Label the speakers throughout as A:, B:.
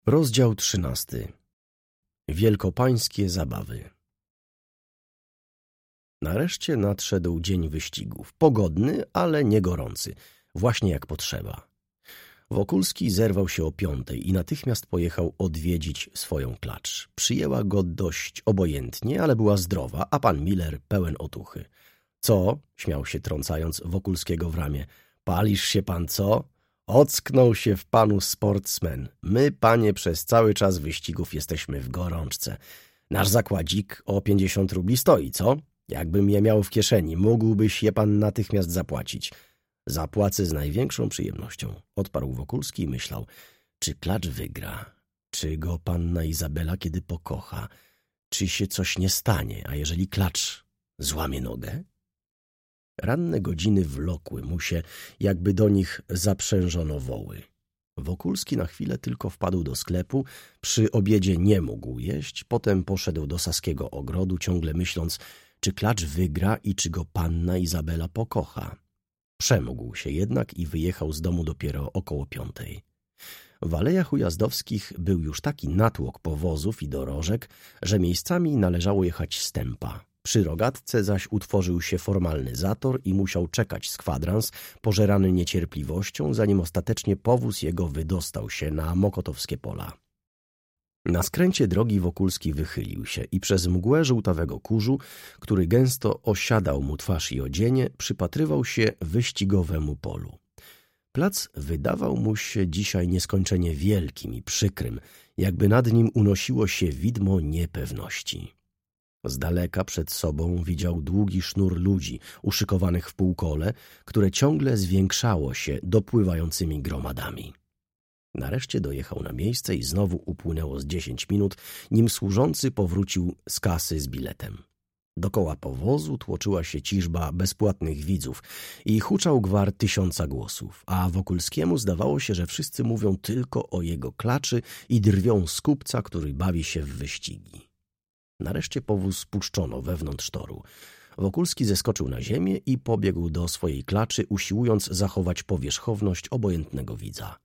A: Rozdział 13. Wielkopańskie zabawy. Nareszcie nadszedł dzień wyścigów. Pogodny, ale nie gorący. Właśnie jak potrzeba. Wokulski zerwał się o 5:00 i natychmiast pojechał odwiedzić swoją klacz. Przyjęła go dość obojętnie, ale była zdrowa, a pan Miller pełen otuchy. Co? Śmiał się, trącając Wokulskiego w ramię. Palisz się pan, co? Ocknął się w panu sportsmen. My, panie, przez cały czas wyścigów jesteśmy w gorączce. Nasz zakładzik o 50 rubli stoi, co? Jakbym je miał w kieszeni, mógłbyś je pan natychmiast zapłacić. Zapłacę z największą przyjemnością, odparł Wokulski i myślał, czy klacz wygra, czy go panna Izabela kiedy pokocha, czy się coś nie stanie, a jeżeli klacz złamie nogę? Ranne godziny wlokły mu się, jakby do nich zaprzężono woły. Wokulski na chwilę tylko wpadł do sklepu, przy obiedzie nie mógł jeść, potem poszedł do Saskiego ogrodu, ciągle myśląc, czy klacz wygra i czy go panna Izabela pokocha. Przemógł się jednak i wyjechał z domu dopiero około 5:00. W alejach ujazdowskich był już taki natłok powozów i dorożek, że miejscami należało jechać stępa. Przy rogatce zaś utworzył się formalny zator i musiał czekać z kwadrans, pożerany niecierpliwością, zanim ostatecznie powóz jego wydostał się na mokotowskie pola. Na skręcie drogi Wokulski wychylił się i przez mgłę żółtawego kurzu, który gęsto osiadał mu twarz i odzienie, przypatrywał się wyścigowemu polu. Plac wydawał mu się dzisiaj nieskończenie wielkim i przykrym, jakby nad nim unosiło się widmo niepewności. Z daleka przed sobą widział długi sznur ludzi uszykowanych w półkole, które ciągle zwiększało się dopływającymi gromadami. Nareszcie dojechał na miejsce i znowu upłynęło z 10 minut, nim służący powrócił z kasy z biletem. Dokoła powozu tłoczyła się ciżba bezpłatnych widzów i huczał gwar 1000 głosów, a Wokulskiemu zdawało się, że wszyscy mówią tylko o jego klaczy i drwią z kupca, który bawi się w wyścigi. Nareszcie powóz puszczono wewnątrz toru. Wokulski zeskoczył na ziemię i pobiegł do swojej klaczy, usiłując zachować powierzchowność obojętnego widza.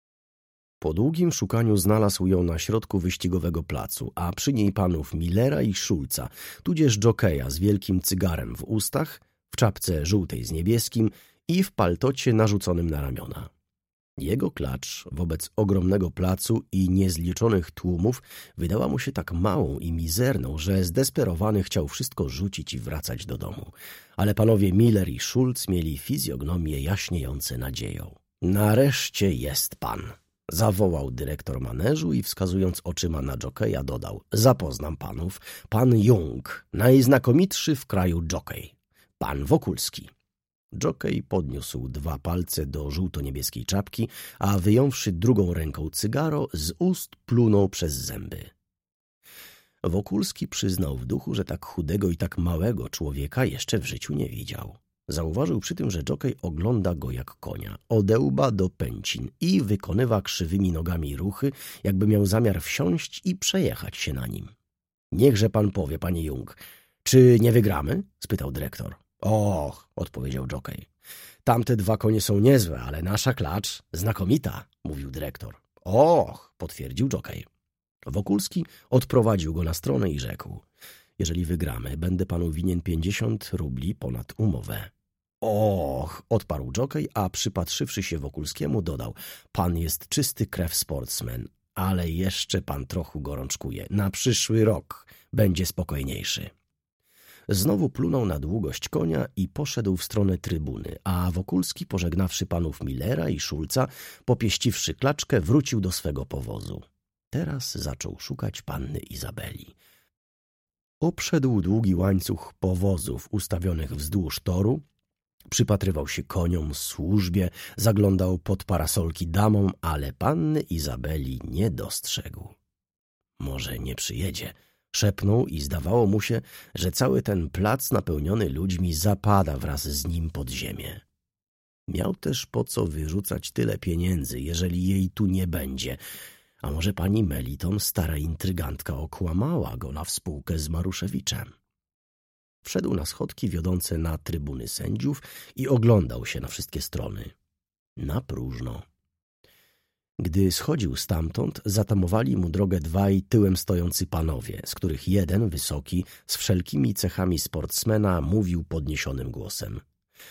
A: Po długim szukaniu znalazł ją na środku wyścigowego placu, a przy niej panów Millera i Szulca, tudzież dżokeja z wielkim cygarem w ustach, w czapce żółtej z niebieskim i w paltocie narzuconym na ramiona. Jego klacz wobec ogromnego placu i niezliczonych tłumów wydała mu się tak małą i mizerną, że zdesperowany chciał wszystko rzucić i wracać do domu. Ale panowie Miller i Szulc mieli fizjognomie jaśniejące nadzieją. Nareszcie jest pan! Zawołał dyrektor maneżu i wskazując oczyma na dżokeja dodał: zapoznam panów, pan Jung, najznakomitszy w kraju dżokej, pan Wokulski. Dżokej podniósł 2 palce do żółto-niebieskiej czapki, a wyjąwszy drugą ręką cygaro, z ust plunął przez zęby. Wokulski przyznał w duchu, że tak chudego i tak małego człowieka jeszcze w życiu nie widział. Zauważył przy tym, że dżokej ogląda go jak konia, od łba do pęcin i wykonywa krzywymi nogami ruchy, jakby miał zamiar wsiąść i przejechać się na nim. Niechże pan powie, panie Jung, czy nie wygramy? Spytał dyrektor. Och, odpowiedział dżokej. Tamte 2 konie są niezłe, ale nasza klacz znakomita, mówił dyrektor. Och, potwierdził dżokej. Wokulski odprowadził go na stronę i rzekł: jeżeli wygramy, będę panu winien 50 rubli ponad umowę. Och, odparł dżokej, a przypatrzywszy się Wokulskiemu dodał: pan jest czysty krew sportsmen, ale jeszcze pan trochę gorączkuje. Na przyszły rok będzie spokojniejszy. Znowu plunął na długość konia i poszedł w stronę trybuny, a Wokulski, pożegnawszy panów Millera i Szulca, popieściwszy klaczkę, wrócił do swego powozu. Teraz zaczął szukać panny Izabeli. Obszedł długi łańcuch powozów ustawionych wzdłuż toru, przypatrywał się koniom, służbie, zaglądał pod parasolki damom, ale panny Izabeli nie dostrzegł. Może nie przyjedzie, szepnął i zdawało mu się, że cały ten plac napełniony ludźmi zapada wraz z nim pod ziemię. Miał też po co wyrzucać tyle pieniędzy, jeżeli jej tu nie będzie. A może pani Meliton, stara intrygantka, okłamała go na współkę z Maruszewiczem? Wszedł na schodki wiodące na trybuny sędziów i oglądał się na wszystkie strony. Na próżno. Gdy schodził stamtąd, zatamowali mu drogę dwaj tyłem stojący panowie, z których jeden, wysoki, z wszelkimi cechami sportsmena, mówił podniesionym głosem.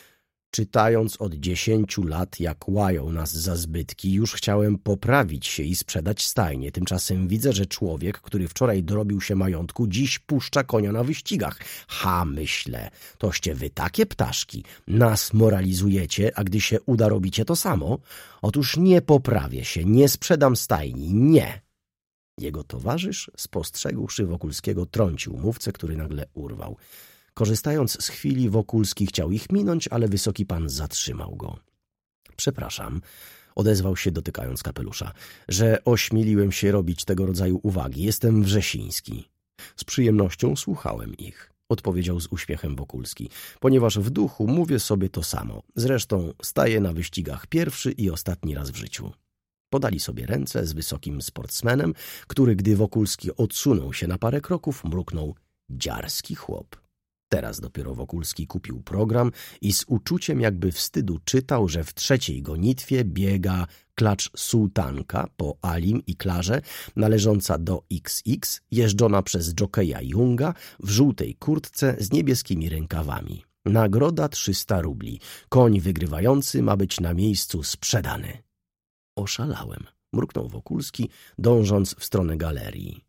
A: Czytając od 10 lat, jak łają nas za zbytki, już chciałem poprawić się i sprzedać stajnię. Tymczasem widzę, że człowiek, który wczoraj dorobił się majątku, dziś puszcza konia na wyścigach. Ha, myślę, toście wy takie ptaszki. Nas moralizujecie, a gdy się uda, robicie to samo? Otóż nie poprawię się, nie sprzedam stajni, nie. Jego towarzysz, spostrzegłszy Wokulskiego, trącił mówcę, który nagle urwał. Korzystając z chwili, Wokulski chciał ich minąć, ale wysoki pan zatrzymał go. Przepraszam, odezwał się dotykając kapelusza, że ośmieliłem się robić tego rodzaju uwagi. Jestem Wrzesiński. Z przyjemnością słuchałem ich, odpowiedział z uśmiechem Wokulski, ponieważ w duchu mówię sobie to samo. Zresztą staję na wyścigach pierwszy i ostatni raz w życiu. Podali sobie ręce z wysokim sportsmenem, który, gdy Wokulski odsunął się na parę kroków, mruknął: dziarski chłop. Teraz dopiero Wokulski kupił program i z uczuciem jakby wstydu czytał, że w trzeciej gonitwie biega klacz Sułtanka po Alim i Klarze, należąca do XX, jeżdżona przez dżokeja Junga w żółtej kurtce z niebieskimi rękawami. Nagroda 300 rubli. Koń wygrywający ma być na miejscu sprzedany. Oszalałem, mruknął Wokulski, dążąc w stronę galerii.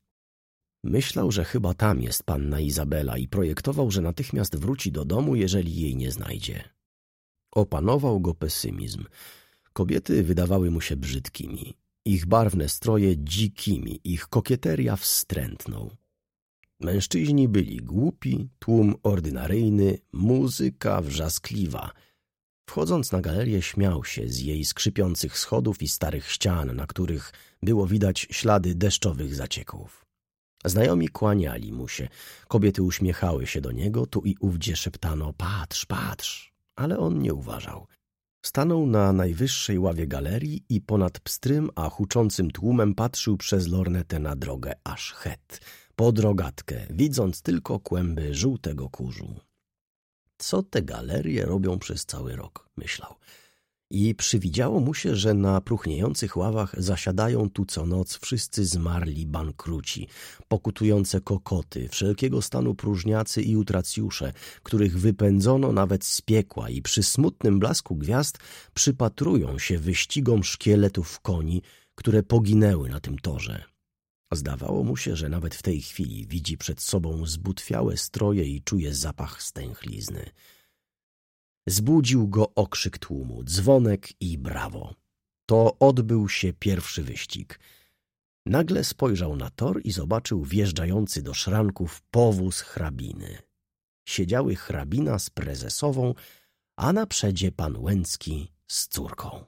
A: Myślał, że chyba tam jest panna Izabela i projektował, że natychmiast wróci do domu, jeżeli jej nie znajdzie. Opanował go pesymizm. Kobiety wydawały mu się brzydkimi, ich barwne stroje dzikimi, ich kokieteria wstrętną. Mężczyźni byli głupi, tłum ordynaryjny, muzyka wrzaskliwa. Wchodząc na galerię, śmiał się z jej skrzypiących schodów i starych ścian, na których było widać ślady deszczowych zacieków. Znajomi kłaniali mu się, kobiety uśmiechały się do niego, tu i ówdzie szeptano: patrz, patrz, ale on nie uważał. Stanął na najwyższej ławie galerii i ponad pstrym, a huczącym tłumem patrzył przez lornetę na drogę aż het, pod rogatkę, widząc tylko kłęby żółtego kurzu. Co te galerie robią przez cały rok, myślał. I przywidziało mu się, że na próchniejących ławach zasiadają tu co noc wszyscy zmarli bankruci, pokutujące kokoty, wszelkiego stanu próżniacy i utracjusze, których wypędzono nawet z piekła i przy smutnym blasku gwiazd przypatrują się wyścigom szkieletów koni, które poginęły na tym torze. Zdawało mu się, że nawet w tej chwili widzi przed sobą zbutwiałe stroje i czuje zapach stęchlizny. Zbudził go okrzyk tłumu, dzwonek i brawo. To odbył się pierwszy wyścig. Nagle spojrzał na tor i zobaczył wjeżdżający do szranków powóz hrabiny. Siedziały hrabina z prezesową, a na przedzie pan Łęcki z córką.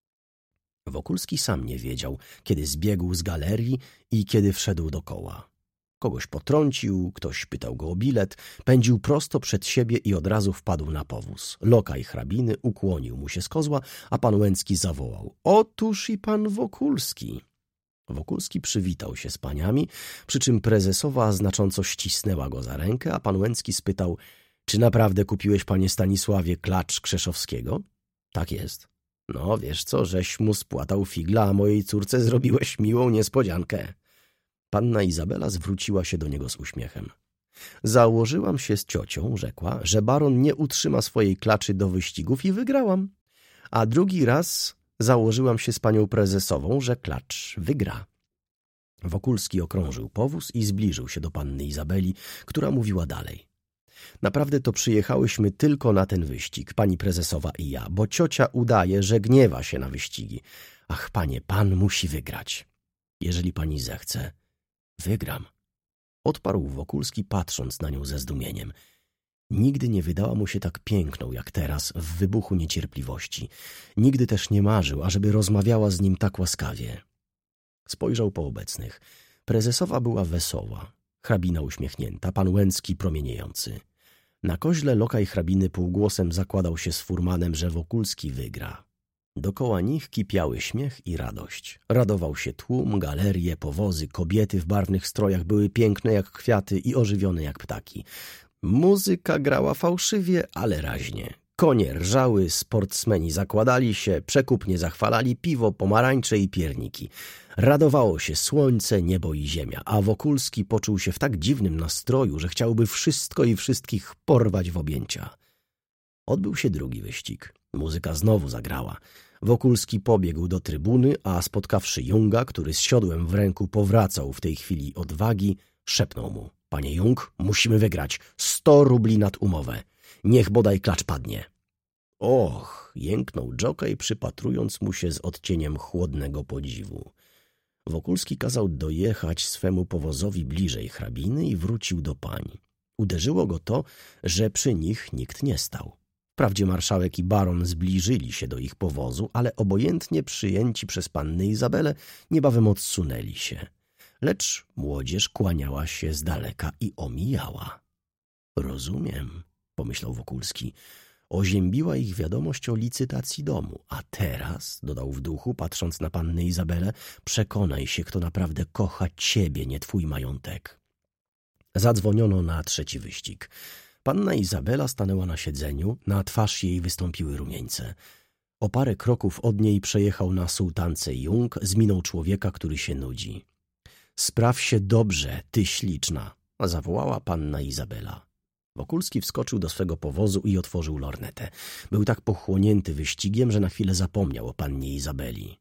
A: Wokulski sam nie wiedział, kiedy zbiegł z galerii i kiedy wszedł do koła. Kogoś potrącił, ktoś pytał go o bilet, pędził prosto przed siebie i od razu wpadł na powóz. Lokaj hrabiny ukłonił mu się z kozła, a pan Łęcki zawołał: otóż i pan Wokulski. Wokulski przywitał się z paniami, przy czym prezesowa znacząco ścisnęła go za rękę, a pan Łęcki spytał: czy naprawdę kupiłeś, panie Stanisławie, klacz Krzeszowskiego? Tak jest. No, wiesz co, żeś mu spłatał figla, a mojej córce zrobiłeś miłą niespodziankę. Panna Izabela zwróciła się do niego z uśmiechem. Założyłam się z ciocią, rzekła, że baron nie utrzyma swojej klaczy do wyścigów i wygrałam. A drugi raz założyłam się z panią prezesową, że klacz wygra. Wokulski okrążył powóz i zbliżył się do panny Izabeli, która mówiła dalej. Naprawdę to przyjechałyśmy tylko na ten wyścig, pani prezesowa i ja, bo ciocia udaje, że gniewa się na wyścigi. Ach, panie, pan musi wygrać. Jeżeli pani zechce, wygram. Odparł Wokulski, patrząc na nią ze zdumieniem. Nigdy nie wydała mu się tak piękną jak teraz, w wybuchu niecierpliwości. Nigdy też nie marzył, ażeby rozmawiała z nim tak łaskawie. Spojrzał po obecnych. Prezesowa była wesoła, hrabina uśmiechnięta, pan Łęcki promieniejący. Na koźle lokaj hrabiny półgłosem zakładał się z furmanem, że Wokulski wygra. Dokoła nich kipiały śmiech i radość. Radował się tłum, galerie, powozy, kobiety w barwnych strojach były piękne jak kwiaty i ożywione jak ptaki. Muzyka grała fałszywie, ale raźnie. Konie rżały, sportsmeni zakładali się, przekupnie zachwalali piwo, pomarańcze i pierniki. Radowało się słońce, niebo i ziemia, a Wokulski poczuł się w tak dziwnym nastroju, że chciałby wszystko i wszystkich porwać w objęcia. Odbył się drugi wyścig. Muzyka znowu zagrała. Wokulski pobiegł do trybuny, a spotkawszy Junga, który z siodłem w ręku powracał w tej chwili odwagi, szepnął mu: „Panie Jung, musimy wygrać. 100 rubli nad umowę. Niech bodaj klacz padnie”. Och, jęknął dżokej, przypatrując mu się z odcieniem chłodnego podziwu. Wokulski kazał dojechać swemu powozowi bliżej hrabiny i wrócił do pań. Uderzyło go to, że przy nich nikt nie stał. Wprawdzie marszałek i baron zbliżyli się do ich powozu, ale obojętnie przyjęci przez pannę Izabelę niebawem odsunęli się. Lecz młodzież kłaniała się z daleka i omijała. „Rozumiem”, pomyślał Wokulski. Oziębiła ich wiadomość o licytacji domu. A teraz, dodał w duchu, patrząc na pannę Izabelę, przekonaj się, kto naprawdę kocha ciebie, nie twój majątek. Zadzwoniono na trzeci wyścig. Panna Izabela stanęła na siedzeniu, na twarz jej wystąpiły rumieńce. O parę kroków od niej przejechał na sułtance Jung z miną człowieka, który się nudzi. „Spraw się dobrze, ty śliczna”, zawołała panna Izabela. Wokulski wskoczył do swego powozu i otworzył lornetę. Był tak pochłonięty wyścigiem, że na chwilę zapomniał o pannie Izabeli.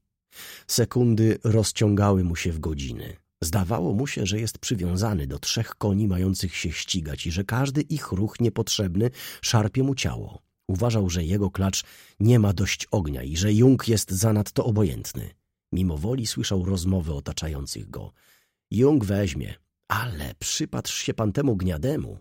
A: Sekundy rozciągały mu się w godziny. Zdawało mu się, że jest przywiązany do 3 koni mających się ścigać i że każdy ich ruch niepotrzebny szarpie mu ciało. Uważał, że jego klacz nie ma dość ognia i że Jung jest zanadto obojętny. Mimo woli słyszał rozmowy otaczających go. „Jung weźmie, ale przypatrz się pan temu Gniademu.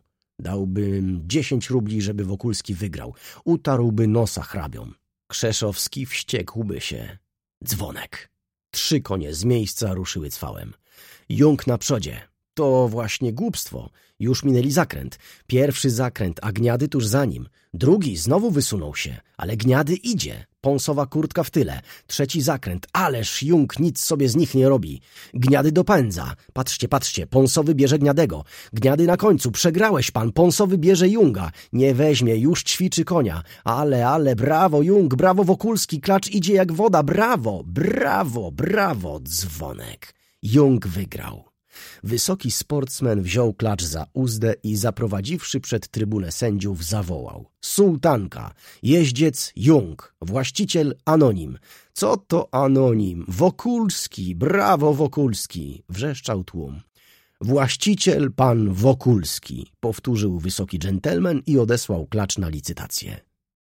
A: Dałbym 10 rubli, żeby Wokulski wygrał. Utarłby nosa hrabiom. Krzeszowski wściekłby się”. Dzwonek. 3 konie z miejsca ruszyły cwałem. Jung na przodzie. To właśnie głupstwo. Już minęli zakręt. Pierwszy zakręt, a Gniady tuż za nim. Drugi znowu wysunął się, ale Gniady idzie. Pąsowa kurtka w tyle. Trzeci zakręt. Ależ Jung nic sobie z nich nie robi. Gniady dopędza. Patrzcie, patrzcie. Pąsowy bierze Gniadego. Gniady na końcu. Przegrałeś pan. Pąsowy bierze Junga. Nie weźmie. Już ćwiczy konia. Ale, brawo Jung, brawo Wokulski. Klacz idzie jak woda. Brawo, brawo, brawo. Dzwonek. Jung wygrał. Wysoki sportsmen wziął klacz za uzdę i zaprowadziwszy przed trybunę sędziów zawołał: „Sułtanka, jeździec Jung, właściciel anonim”. „Co to anonim? Wokulski, brawo Wokulski”, wrzeszczał tłum. „Właściciel pan Wokulski”, powtórzył wysoki dżentelmen i odesłał klacz na licytację.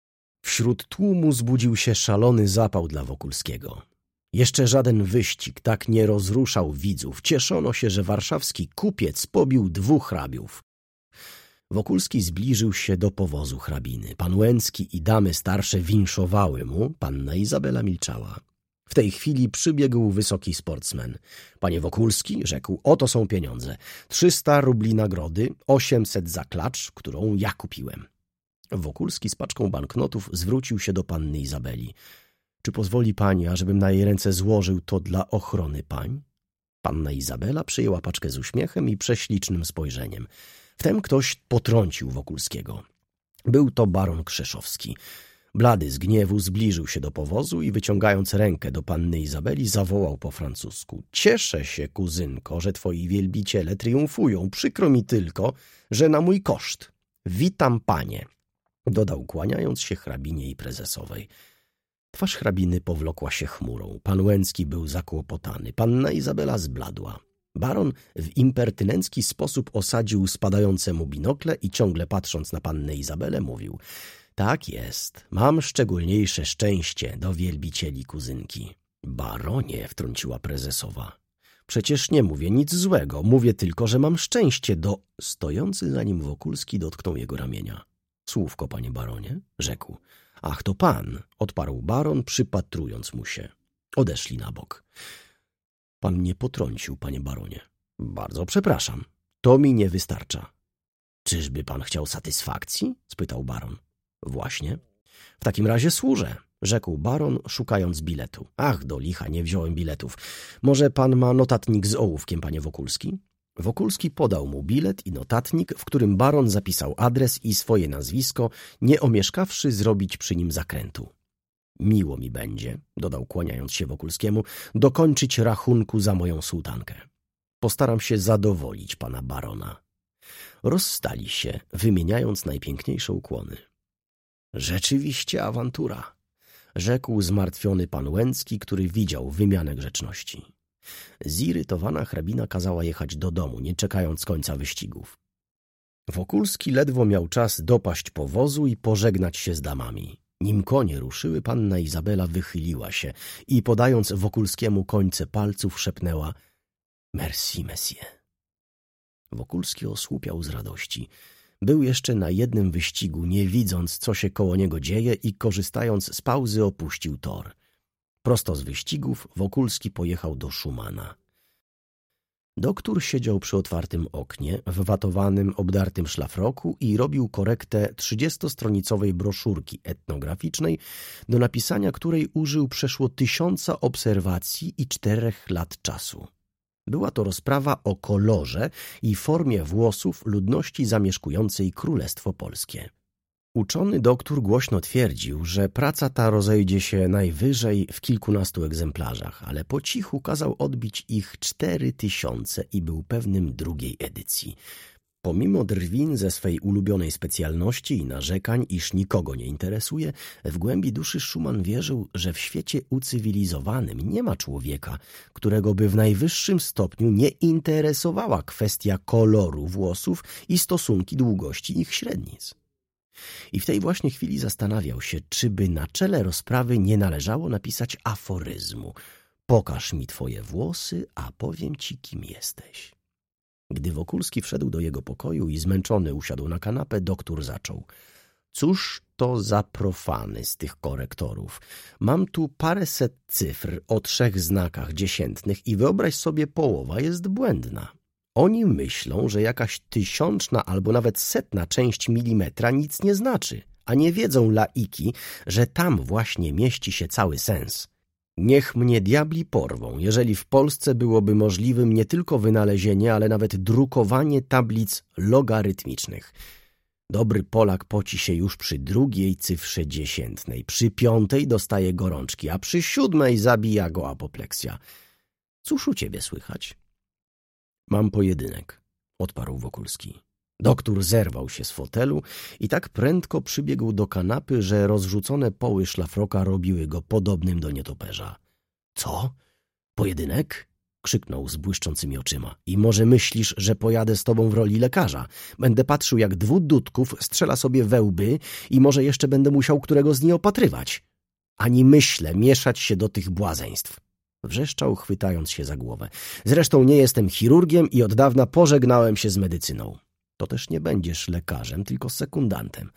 A: Wśród tłumu zbudził się szalony zapał dla Wokulskiego. Jeszcze żaden wyścig tak nie rozruszał widzów. Cieszono się, że warszawski kupiec pobił 2 hrabiów. Wokulski zbliżył się do powozu hrabiny. Pan Łęcki i damy starsze winszowały mu. Panna Izabela milczała. W tej chwili przybiegł wysoki sportsmen. „Panie Wokulski”, rzekł, „oto są pieniądze. 300 rubli nagrody, 800 za klacz, którą ja kupiłem”. Wokulski z paczką banknotów zwrócił się do panny Izabeli. „Czy pozwoli pani, ażebym na jej ręce złożył to dla ochrony pań?” Panna Izabela przyjęła paczkę z uśmiechem i prześlicznym spojrzeniem. Wtem ktoś potrącił Wokulskiego. Był to baron Krzeszowski. Blady z gniewu zbliżył się do powozu i wyciągając rękę do panny Izabeli zawołał po francusku: „Cieszę się, kuzynko, że twoi wielbiciele triumfują. Przykro mi tylko, że na mój koszt. Witam panie”, dodał, kłaniając się hrabinie i prezesowej. Twarz hrabiny powlokła się chmurą. Pan Łęcki był zakłopotany. Panna Izabela zbladła. Baron w impertynencki sposób osadził spadające mu binokle i ciągle patrząc na pannę Izabelę mówił: „Tak jest, mam szczególniejsze szczęście do wielbicieli kuzynki”. „Baronie”, wtrąciła prezesowa, „przecież nie mówię nic złego. Mówię tylko, że mam szczęście do...” Stojący za nim Wokulski dotknął jego ramienia. „Słówko, panie baronie”, rzekł. „Ach, to pan”, odparł baron, przypatrując mu się. Odeszli na bok. „Pan mnie potrącił, panie baronie”. „Bardzo przepraszam. To mi nie wystarcza”. „Czyżby pan chciał satysfakcji?” spytał baron. „Właśnie”. „W takim razie służę”, rzekł baron, szukając biletu. „Ach, do licha, nie wziąłem biletów. Może pan ma notatnik z ołówkiem, panie Wokulski?” Wokulski podał mu bilet i notatnik, w którym baron zapisał adres i swoje nazwisko, nie omieszkawszy zrobić przy nim zakrętu. Miło mi będzie, dodał kłaniając się Wokulskiemu, dokończyć rachunku za moją sułtankę. Postaram się zadowolić pana barona. Rozstali się, wymieniając najpiękniejsze ukłony. Rzeczywiście awantura, rzekł zmartwiony pan Łęcki, który widział wymianę grzeczności. Zirytowana hrabina kazała jechać do domu, nie czekając końca wyścigów. Wokulski ledwo miał czas dopaść powozu i pożegnać się z damami. Nim konie ruszyły, panna Izabela wychyliła się i podając Wokulskiemu końce palców szepnęła — Merci, monsieur. Wokulski osłupiał z radości. Był jeszcze na jednym wyścigu, nie widząc, co się koło niego dzieje i korzystając z pauzy opuścił tor. Prosto z wyścigów Wokulski pojechał do Szumana. Doktor siedział przy otwartym oknie, w watowanym, obdartym szlafroku i robił korektę 30-stronicowej broszurki etnograficznej, do napisania której użył przeszło 1000 obserwacji i 4 lat czasu. Była to rozprawa o kolorze i formie włosów ludności zamieszkującej Królestwo Polskie. Uczony doktor głośno twierdził, że praca ta rozejdzie się najwyżej w kilkunastu egzemplarzach, ale po cichu kazał odbić ich 4000 i był pewnym drugiej edycji. Pomimo drwin ze swej ulubionej specjalności i narzekań, iż nikogo nie interesuje, w głębi duszy Szuman wierzył, że w świecie ucywilizowanym nie ma człowieka, którego by w najwyższym stopniu nie interesowała kwestia koloru włosów i stosunki długości ich średnic. I w tej właśnie chwili zastanawiał się, czy by na czele rozprawy nie należało napisać aforyzmu: pokaż mi twoje włosy, a powiem ci, kim jesteś. Gdy Wokulski wszedł do jego pokoju i zmęczony usiadł na kanapę, doktor zaczął: cóż to za profany z tych korektorów? Mam tu paręset cyfr o 3 znakach dziesiętnych i wyobraź sobie, połowa jest błędna. Oni myślą, że jakaś 1000 albo nawet 100 część milimetra nic nie znaczy, a nie wiedzą laiki, że tam właśnie mieści się cały sens. Niech mnie diabli porwą, jeżeli w Polsce byłoby możliwym nie tylko wynalezienie, ale nawet drukowanie tablic logarytmicznych. Dobry Polak poci się już przy 2 cyfrze dziesiętnej, przy 5 dostaje gorączki, a przy 7 zabija go apopleksja. Cóż u ciebie słychać? Mam pojedynek, odparł Wokulski. Doktor zerwał się z fotelu i tak prędko przybiegł do kanapy, że rozrzucone poły szlafroka robiły go podobnym do nietoperza. Co? Pojedynek? Krzyknął z błyszczącymi oczyma. I może myślisz, że pojadę z tobą w roli lekarza? Będę patrzył, jak 2 dudków strzela sobie we łby i może jeszcze będę musiał którego z nich opatrywać. Ani myślę mieszać się do tych błazeństw. Wrzeszczał, chwytając się za głowę. Zresztą nie jestem chirurgiem i od dawna pożegnałem się z medycyną. To też nie będziesz lekarzem, tylko sekundantem.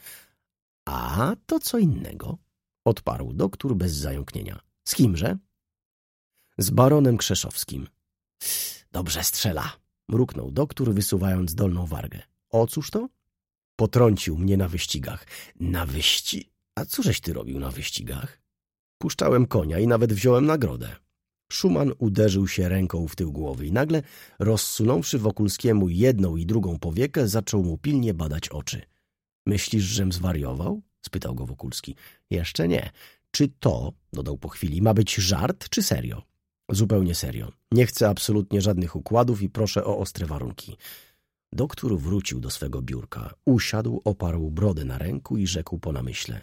A: A to co innego, odparł doktor bez zająknienia. Z kimże? Z baronem Krzeszowskim. Dobrze strzela, mruknął doktor, wysuwając dolną wargę. O cóż to? Potrącił mnie na wyścigach. Na A cóżeś ty robił na wyścigach? Puszczałem konia i nawet wziąłem nagrodę. Szuman uderzył się ręką w tył głowy i nagle, rozsunąwszy Wokulskiemu jedną i drugą powiekę, zaczął mu pilnie badać oczy. Myślisz, żem zwariował? Spytał go Wokulski. Jeszcze nie. Czy to, dodał po chwili, ma być żart czy serio? Zupełnie serio. Nie chcę absolutnie żadnych układów i proszę o ostre warunki. Doktor wrócił do swego biurka, usiadł, oparł brodę na ręku i rzekł po namyśle.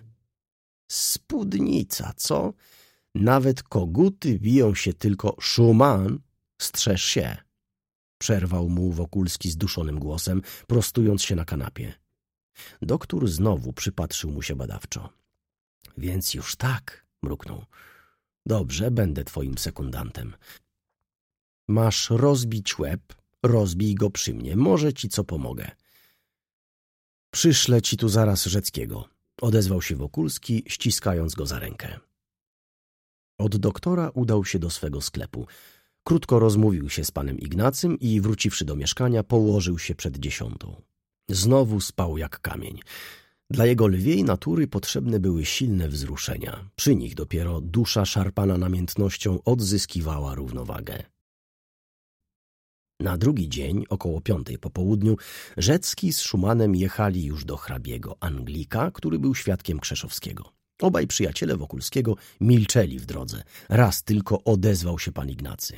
A: Spódnica, co? Nawet koguty biją się tylko. Szuman, strzeż się! Przerwał mu Wokulski zduszonym głosem, prostując się na kanapie. Doktor znowu przypatrzył mu się badawczo. Więc już tak, mruknął. Dobrze, będę twoim sekundantem. Masz rozbić łeb, rozbij go przy mnie, może ci co pomogę. Przyszlę ci tu zaraz Rzeckiego, odezwał się Wokulski, ściskając go za rękę. Od doktora udał się do swego sklepu. Krótko rozmówił się z panem Ignacym i wróciwszy do mieszkania, położył się przed 10. Znowu spał jak kamień. Dla jego lwiej natury potrzebne były silne wzruszenia. Przy nich dopiero dusza szarpana namiętnością odzyskiwała równowagę. Na drugi dzień, około 5 po południu, Rzecki z Szumanem jechali już do hrabiego Anglika, który był świadkiem Krzeszowskiego. Obaj przyjaciele Wokulskiego milczeli w drodze. Raz tylko odezwał się pan Ignacy.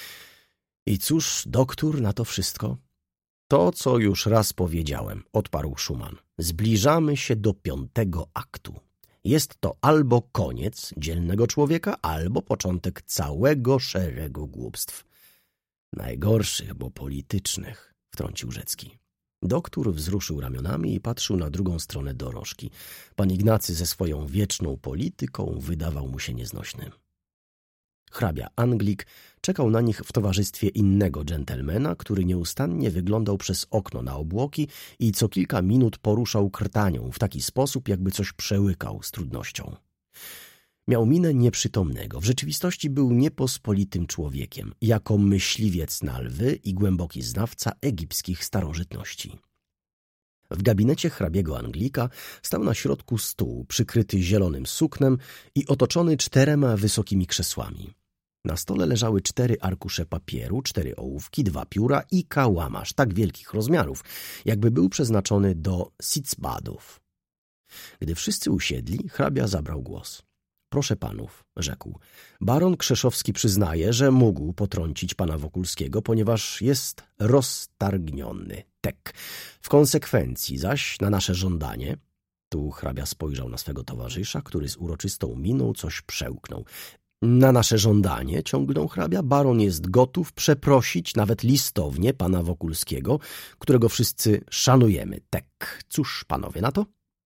A: I cóż, doktor, na to wszystko? To, co już raz powiedziałem, odparł Szuman. Zbliżamy się do 5. aktu. Jest to albo koniec dzielnego człowieka, albo początek całego szeregu głupstw. Najgorszych, bo politycznych, wtrącił Rzecki. Doktor wzruszył ramionami i patrzył na drugą stronę dorożki. Pan Ignacy ze swoją wieczną polityką wydawał mu się nieznośny. Hrabia Anglik czekał na nich w towarzystwie innego dżentelmena, który nieustannie wyglądał przez okno na obłoki i co kilka minut poruszał krtanią w taki sposób, jakby coś przełykał z trudnością. Miał minę nieprzytomnego. W rzeczywistości był niepospolitym człowiekiem, jako myśliwiec na lwy i głęboki znawca egipskich starożytności. W gabinecie hrabiego Anglika stał na środku stół, przykryty zielonym suknem i otoczony 4 wysokimi krzesłami. Na stole leżały 4 arkusze papieru, 4 ołówki, 2 pióra i kałamarz tak wielkich rozmiarów, jakby był przeznaczony do sicbadów. Gdy wszyscy usiedli, hrabia zabrał głos. Proszę panów, rzekł, baron Krzeszowski przyznaje, że mógł potrącić pana Wokulskiego, ponieważ jest roztargniony. Tek. W konsekwencji zaś na nasze żądanie, tu hrabia spojrzał na swego towarzysza, który z uroczystą miną coś przełknął. Na nasze żądanie, ciągnął hrabia, baron jest gotów przeprosić nawet listownie pana Wokulskiego, którego wszyscy szanujemy. Tek. Cóż panowie na to?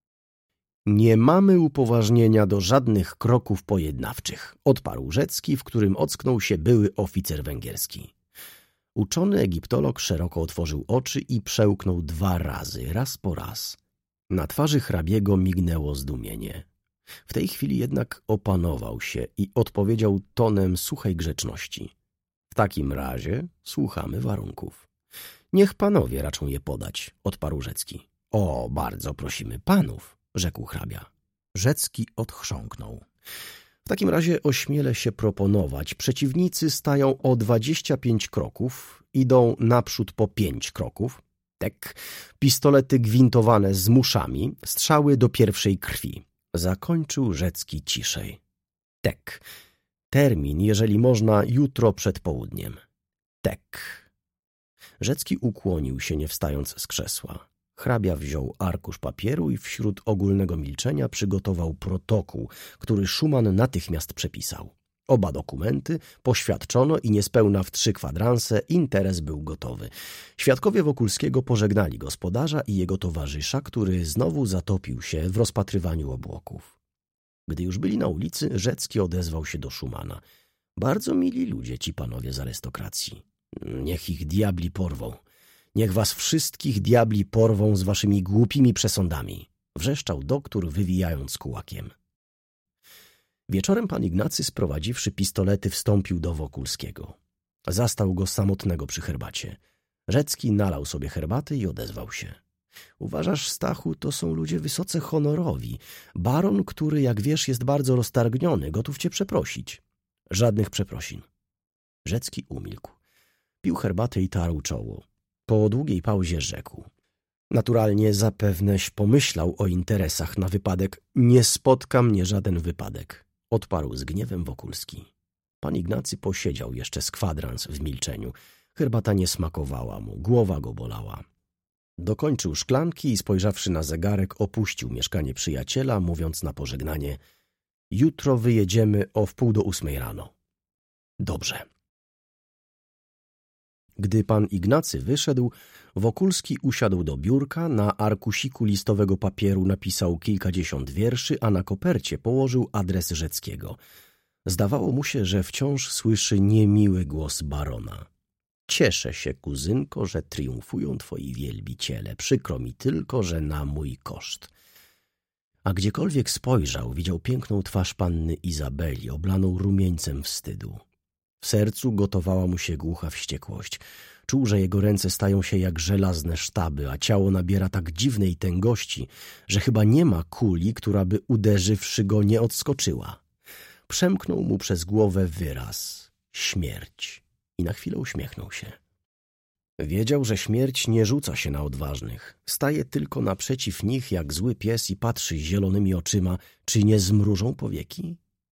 A: Nie mamy upoważnienia do żadnych kroków pojednawczych, odparł Rzecki, w którym ocknął się były oficer węgierski. Uczony egiptolog szeroko otworzył oczy i przełknął 2 razy, raz po raz. Na twarzy hrabiego mignęło zdumienie. W tej chwili jednak opanował się i odpowiedział tonem suchej grzeczności. W takim razie słuchamy warunków. Niech panowie raczą je podać, odparł Rzecki. O, bardzo prosimy panów, rzekł hrabia. Rzecki odchrząknął. W takim razie ośmielę się proponować. Przeciwnicy stają o 25 kroków, idą naprzód po 5 kroków. Tek. Pistolety gwintowane z muszami, strzały do pierwszej krwi. Zakończył Rzecki ciszej. Tek. Termin, jeżeli można, jutro przed południem. Tek. Rzecki ukłonił się, nie wstając z krzesła. Hrabia wziął arkusz papieru i wśród ogólnego milczenia przygotował protokół, który Szuman natychmiast przepisał. Oba dokumenty poświadczono i niespełna w 3 kwadranse interes był gotowy. Świadkowie Wokulskiego pożegnali gospodarza i jego towarzysza, który znowu zatopił się w rozpatrywaniu obłoków. Gdy już byli na ulicy, Rzecki odezwał się do Szumana. Bardzo mili ludzie ci panowie z arystokracji. Niech ich diabli porwą. Niech was wszystkich diabli porwą z waszymi głupimi przesądami, wrzeszczał doktor, wywijając kułakiem. Wieczorem pan Ignacy, sprowadziwszy pistolety, wstąpił do Wokulskiego. Zastał go samotnego przy herbacie. Rzecki nalał sobie herbaty i odezwał się. Uważasz, Stachu, to są ludzie wysoce honorowi. Baron, który, jak wiesz, jest bardzo roztargniony, gotów cię przeprosić. Żadnych przeprosin. Rzecki umilkł. Pił herbatę i tarł czoło. Po długiej pauzie rzekł. Naturalnie zapewneś pomyślał o interesach na wypadek. Nie spotka mnie żaden wypadek, odparł z gniewem Wokulski. Pan Ignacy posiedział jeszcze z kwadrans w milczeniu. Herbata nie smakowała mu, głowa go bolała. Dokończył szklanki i spojrzawszy na zegarek, opuścił mieszkanie przyjaciela, mówiąc na pożegnanie: jutro wyjedziemy o 7:30 rano. Dobrze. Gdy pan Ignacy wyszedł, Wokulski usiadł do biurka, na arkusiku listowego papieru napisał kilkadziesiąt wierszy, a na kopercie położył adres Rzeckiego. Zdawało mu się, że wciąż słyszy niemiły głos barona. Cieszę się, kuzynko, że triumfują twoi wielbiciele. Przykro mi tylko, że na mój koszt. A gdziekolwiek spojrzał, widział piękną twarz panny Izabeli, oblaną rumieńcem wstydu. W sercu gotowała mu się głucha wściekłość. Czuł, że jego ręce stają się jak żelazne sztaby, a ciało nabiera tak dziwnej tęgości, że chyba nie ma kuli, która by uderzywszy go nie odskoczyła. Przemknął mu przez głowę wyraz: śmierć, i na chwilę uśmiechnął się. Wiedział, że śmierć nie rzuca się na odważnych. Staje tylko naprzeciw nich jak zły pies i patrzy zielonymi oczyma, czy nie zmrużą powieki.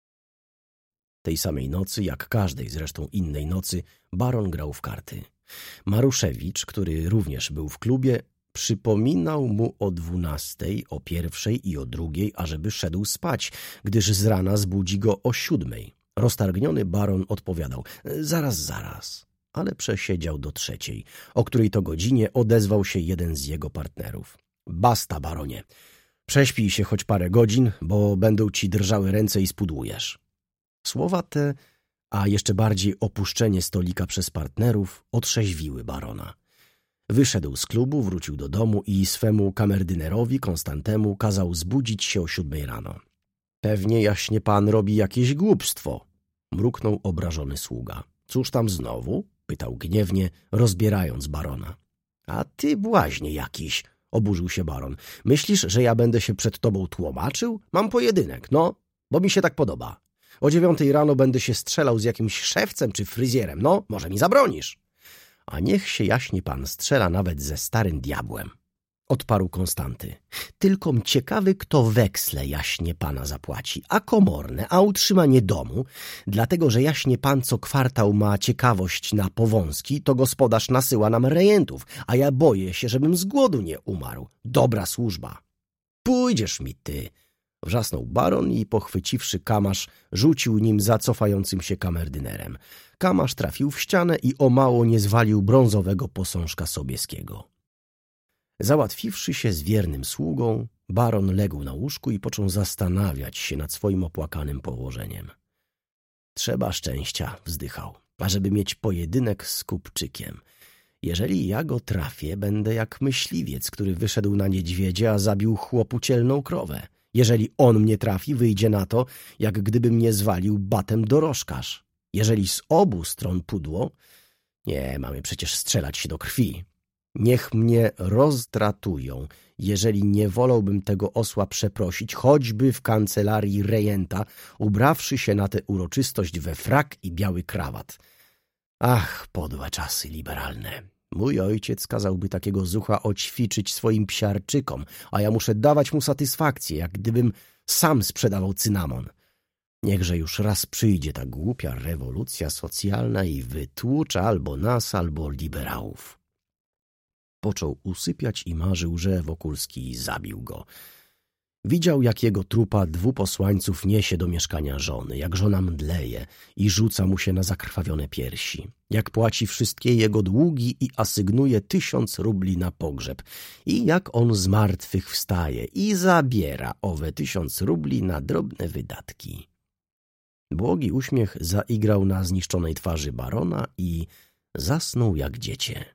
A: Tej samej nocy, jak każdej zresztą innej nocy, baron grał w karty. Maruszewicz, który również był w klubie, przypominał mu o 12, o 1 i o 2, ażeby szedł spać, gdyż z rana zbudzi go o 7. Roztargniony baron odpowiadał: zaraz, ale przesiedział do 3, o której to godzinie odezwał się jeden z jego partnerów. Basta, baronie, prześpij się choć parę godzin, bo będą ci drżały ręce i spudłujesz. Słowa te, a jeszcze bardziej opuszczenie stolika przez partnerów, otrzeźwiły barona. Wyszedł z klubu, wrócił do domu i swemu kamerdynerowi, Konstantemu, kazał zbudzić się o 7 rano. Pewnie jaśnie pan robi jakieś głupstwo, mruknął obrażony sługa. Cóż tam znowu? Pytał gniewnie, rozbierając barona. A ty błaźnie jakiś, oburzył się baron. Myślisz, że ja będę się przed tobą tłumaczył? Mam pojedynek, no, bo mi się tak podoba. O 9 rano będę się strzelał z jakimś szewcem czy fryzjerem, no, może mi zabronisz. A niech się jaśnie pan strzela nawet ze starym diabłem, odparł Konstanty. Tylkom ciekawy, kto weksle jaśnie pana zapłaci, a komorne, a utrzymanie domu, dlatego że jaśnie pan co kwartał ma ciekawość na powązki, to gospodarz nasyła nam rejentów, a ja boję się, żebym z głodu nie umarł. Dobra służba. Pójdziesz mi ty, wrzasnął baron i pochwyciwszy kamasz, rzucił nim za cofającym się kamerdynerem. Kamasz trafił w ścianę i o mało nie zwalił brązowego posążka Sobieskiego. Załatwiwszy się z wiernym sługą, baron legł na łóżku i począł zastanawiać się nad swoim opłakanym położeniem. Trzeba szczęścia, wzdychał, ażeby mieć pojedynek z Kupczykiem. Jeżeli ja go trafię, będę jak myśliwiec, który wyszedł na niedźwiedzie, a zabił chłopu cielną krowę. Jeżeli on mnie trafi, wyjdzie na to, jak gdyby mnie zwalił batem dorożkarz. Jeżeli z obu stron pudło, nie, mamy przecież strzelać się do krwi. Niech mnie roztratują, jeżeli nie wolałbym tego osła przeprosić, choćby w kancelarii rejenta, ubrawszy się na tę uroczystość we frak i biały krawat. Ach, podłe czasy liberalne. Mój ojciec kazałby takiego zucha oćwiczyć swoim psiarczykom, a ja muszę dawać mu satysfakcję, jak gdybym sam sprzedawał cynamon. Niechże już raz przyjdzie ta głupia rewolucja socjalna i wytłucza albo nas, albo liberałów. Począł usypiać i marzył, że Wokulski zabił go. Widział, jak jego trupa 2 posłańców niesie do mieszkania żony, jak żona mdleje i rzuca mu się na zakrwawione piersi, jak płaci wszystkie jego długi i asygnuje 1000 rubli na pogrzeb i jak on z martwych wstaje i zabiera owe 1000 rubli na drobne wydatki. Błogi uśmiech zaigrał na zniszczonej twarzy barona i zasnął jak dziecię.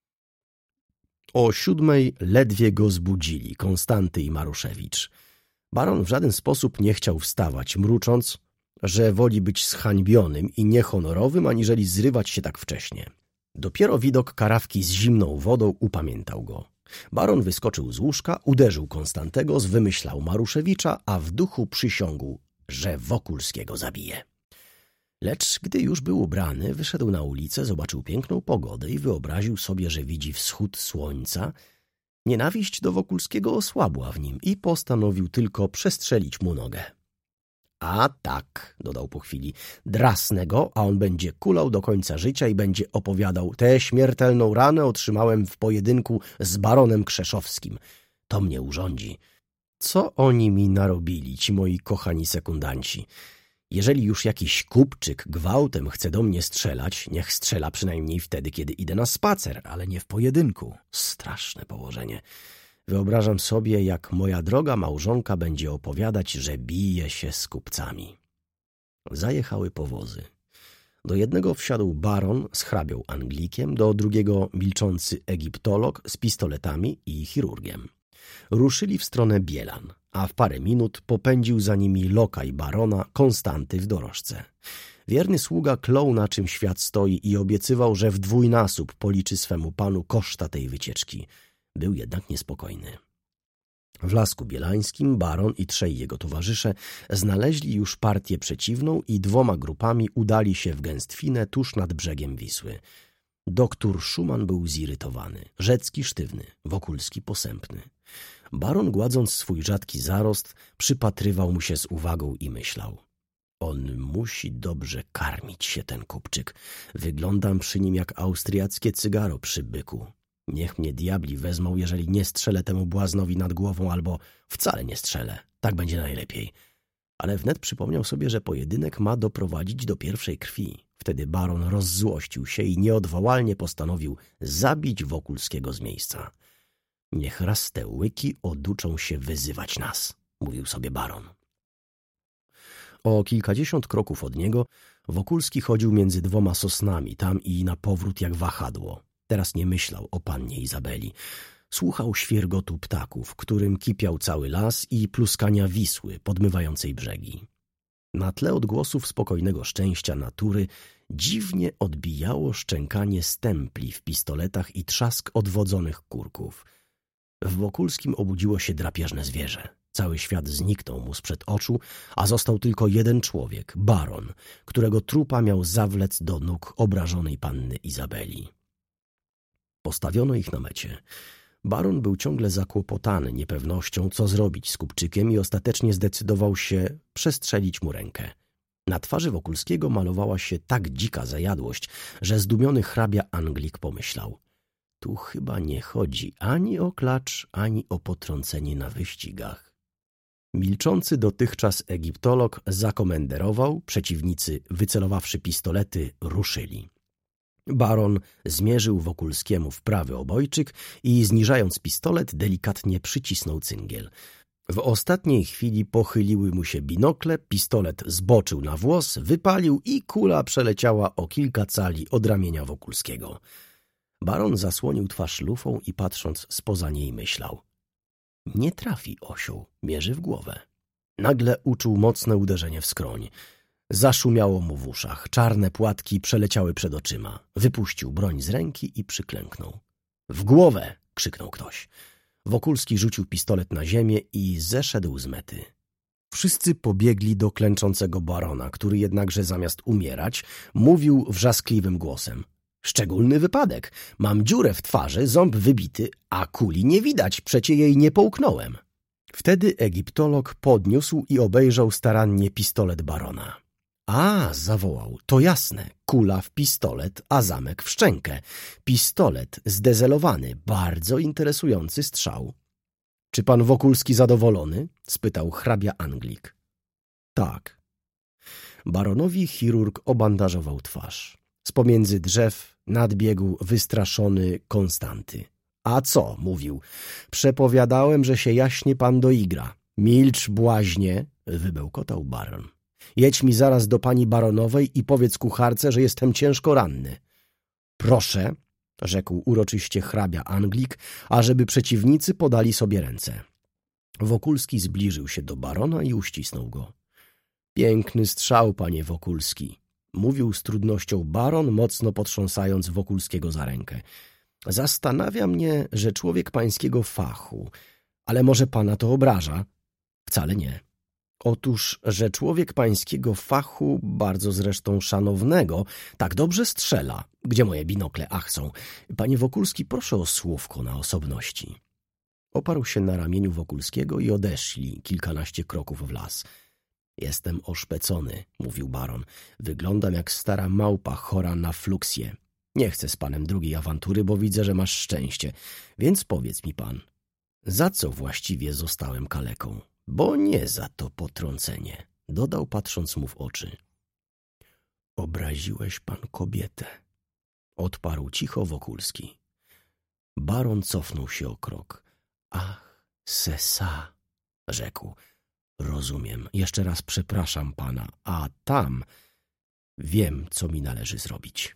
A: O 7 ledwie go zbudzili Konstanty i Maruszewicz. Baron w żaden sposób nie chciał wstawać, mrucząc, że woli być zhańbionym i niehonorowym, aniżeli zrywać się tak wcześnie. Dopiero widok karawki z zimną wodą upamiętał go. Baron wyskoczył z łóżka, uderzył Konstantego, zwymyślał Maruszewicza, a w duchu przysiągł, że Wokulskiego zabije. Lecz gdy już był ubrany, wyszedł na ulicę, zobaczył piękną pogodę i wyobraził sobie, że widzi wschód słońca. Nienawiść do Wokulskiego osłabła w nim i postanowił tylko przestrzelić mu nogę. A tak, dodał po chwili, drasnę go, a on będzie kulał do końca życia i będzie opowiadał: tę śmiertelną ranę otrzymałem w pojedynku z baronem Krzeszowskim. To mnie urządzi. Co oni mi narobili, ci moi kochani sekundanci? Jeżeli już jakiś kupczyk gwałtem chce do mnie strzelać, niech strzela przynajmniej wtedy, kiedy idę na spacer, ale nie w pojedynku. Straszne położenie. Wyobrażam sobie, jak moja droga małżonka będzie opowiadać, że bije się z kupcami. Zajechały powozy. Do jednego wsiadł baron z hrabią Anglikiem, do drugiego milczący egiptolog z pistoletami i chirurgiem. Ruszyli w stronę Bielan, a w parę minut popędził za nimi lokaj barona Konstanty w dorożce. Wierny sługa klął, na czym świat stoi i obiecywał, że w 2-nasób policzy swemu panu koszta tej wycieczki. Był jednak niespokojny. W Lasku Bielańskim baron i 3 jego towarzysze znaleźli już partię przeciwną i 2 grupami udali się w gęstwinę tuż nad brzegiem Wisły. Doktor Szuman był zirytowany, Rzecki sztywny, Wokulski posępny. Baron, gładząc swój rzadki zarost, przypatrywał mu się z uwagą i myślał: on musi dobrze karmić się, ten kupczyk. Wyglądam przy nim jak austriackie cygaro przy byku. Niech mnie diabli wezmą, jeżeli nie strzelę temu błaznowi nad głową, albo wcale nie strzelę. Tak będzie najlepiej. Ale wnet przypomniał sobie, że pojedynek ma doprowadzić do pierwszej krwi. Wtedy baron rozzłościł się i nieodwołalnie postanowił zabić Wokulskiego z miejsca. Niech raz te łyki oduczą się wyzywać nas, mówił sobie baron. O kilkadziesiąt kroków od niego Wokulski chodził między dwoma sosnami, tam i na powrót jak wahadło. Teraz nie myślał o pannie Izabeli. Słuchał świergotu ptaków, którym kipiał cały las, i pluskania Wisły podmywającej brzegi. Na tle odgłosów spokojnego szczęścia natury dziwnie odbijało szczękanie stempli w pistoletach i trzask odwodzonych kurków. W Wokulskim obudziło się drapieżne zwierzę. Cały świat zniknął mu sprzed oczu, a został tylko jeden człowiek, baron, którego trupa miał zawlec do nóg obrażonej panny Izabeli. Postawiono ich na mecie. Baron był ciągle zakłopotany niepewnością, co zrobić z kupczykiem, i ostatecznie zdecydował się przestrzelić mu rękę. Na twarzy Wokulskiego malowała się tak dzika zajadłość, że zdumiony hrabia Anglik pomyślał: tu chyba nie chodzi ani o klacz, ani o potrącenie na wyścigach. Milczący dotychczas egiptolog zakomenderował, przeciwnicy, wycelowawszy pistolety, ruszyli. Baron zmierzył Wokulskiemu w prawy obojczyk i, zniżając pistolet, delikatnie przycisnął cyngiel. W ostatniej chwili pochyliły mu się binokle, pistolet zboczył na włos, wypalił i kula przeleciała o kilka cali od ramienia Wokulskiego. Baron zasłonił twarz lufą i, patrząc spoza niej, myślał: nie trafi osioł, mierzy w głowę. Nagle uczuł mocne uderzenie w skroń. Zaszumiało mu w uszach, czarne płatki przeleciały przed oczyma. Wypuścił broń z ręki i przyklęknął. W głowę! Krzyknął ktoś. Wokulski rzucił pistolet na ziemię i zeszedł z mety. Wszyscy pobiegli do klęczącego barona, który jednakże zamiast umierać, mówił wrzaskliwym głosem: szczególny wypadek. Mam dziurę w twarzy, ząb wybity, a kuli nie widać, przecie jej nie połknąłem. Wtedy egiptolog podniósł i obejrzał starannie pistolet barona. A, zawołał, to jasne, kula w pistolet, a zamek w szczękę. Pistolet zdezelowany, bardzo interesujący strzał. Czy pan Wokulski zadowolony? Spytał hrabia Anglik. Tak. Baronowi chirurg obandażował twarz. Z pomiędzy drzew nadbiegł wystraszony Konstanty. A co? Mówił. Przepowiadałem, że się jaśnie pan doigra. Milcz, błaźnie, wybełkotał baron. Jedź mi zaraz do pani baronowej i powiedz kucharce, że jestem ciężko ranny. Proszę, rzekł uroczyście hrabia Anglik, ażeby przeciwnicy podali sobie ręce. Wokulski zbliżył się do barona i uścisnął go. Piękny strzał, panie Wokulski, mówił z trudnością baron, mocno potrząsając Wokulskiego za rękę. Zastanawia mnie, że człowiek pańskiego fachu, ale może pana to obraża? Wcale nie. Otóż, że człowiek pańskiego fachu, bardzo zresztą szanownego, tak dobrze strzela. Gdzie moje binokle? Ach, są. Panie Wokulski, proszę o słówko na osobności. Oparł się na ramieniu Wokulskiego i odeszli kilkanaście kroków w las. Jestem oszpecony, mówił baron. Wyglądam jak stara małpa chora na fluksję. Nie chcę z panem drugiej awantury, bo widzę, że masz szczęście. Więc powiedz mi pan, za co właściwie zostałem kaleką? Bo nie za to potrącenie, dodał, patrząc mu w oczy. Obraziłeś pan kobietę, odparł cicho Wokulski. Baron cofnął się o krok. Ach, sesa, rzekł. Rozumiem, jeszcze raz przepraszam pana, a tam wiem, co mi należy zrobić.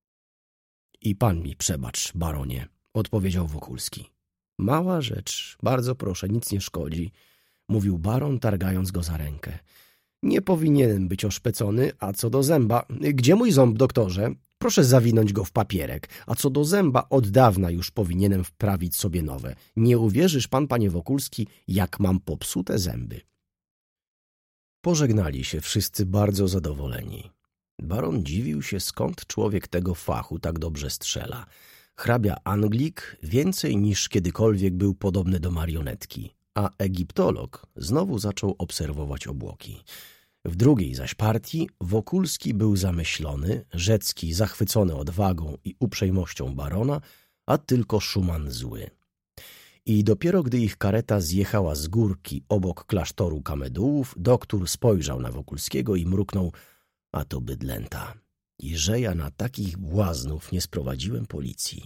A: I pan mi przebacz, baronie, odpowiedział Wokulski. Mała rzecz, bardzo proszę, nic nie szkodzi, mówił baron, targając go za rękę. Nie powinienem być oszpecony, a co do zęba... Gdzie mój ząb, doktorze? Proszę zawinąć go w papierek, a co do zęba od dawna już powinienem wprawić sobie nowe. Nie uwierzysz pan, panie Wokulski, jak mam popsute zęby. Pożegnali się wszyscy bardzo zadowoleni. Baron dziwił się, skąd człowiek tego fachu tak dobrze strzela. Hrabia Anglik więcej niż kiedykolwiek był podobny do marionetki, a egiptolog znowu zaczął obserwować obłoki. W drugiej zaś partii Wokulski był zamyślony, Rzecki zachwycony odwagą i uprzejmością barona, a tylko Szuman zły. I dopiero gdy ich kareta zjechała z górki obok klasztoru Kamedułów, doktór spojrzał na Wokulskiego i mruknął: a to bydlęta. I że ja na takich błaznów nie sprowadziłem policji.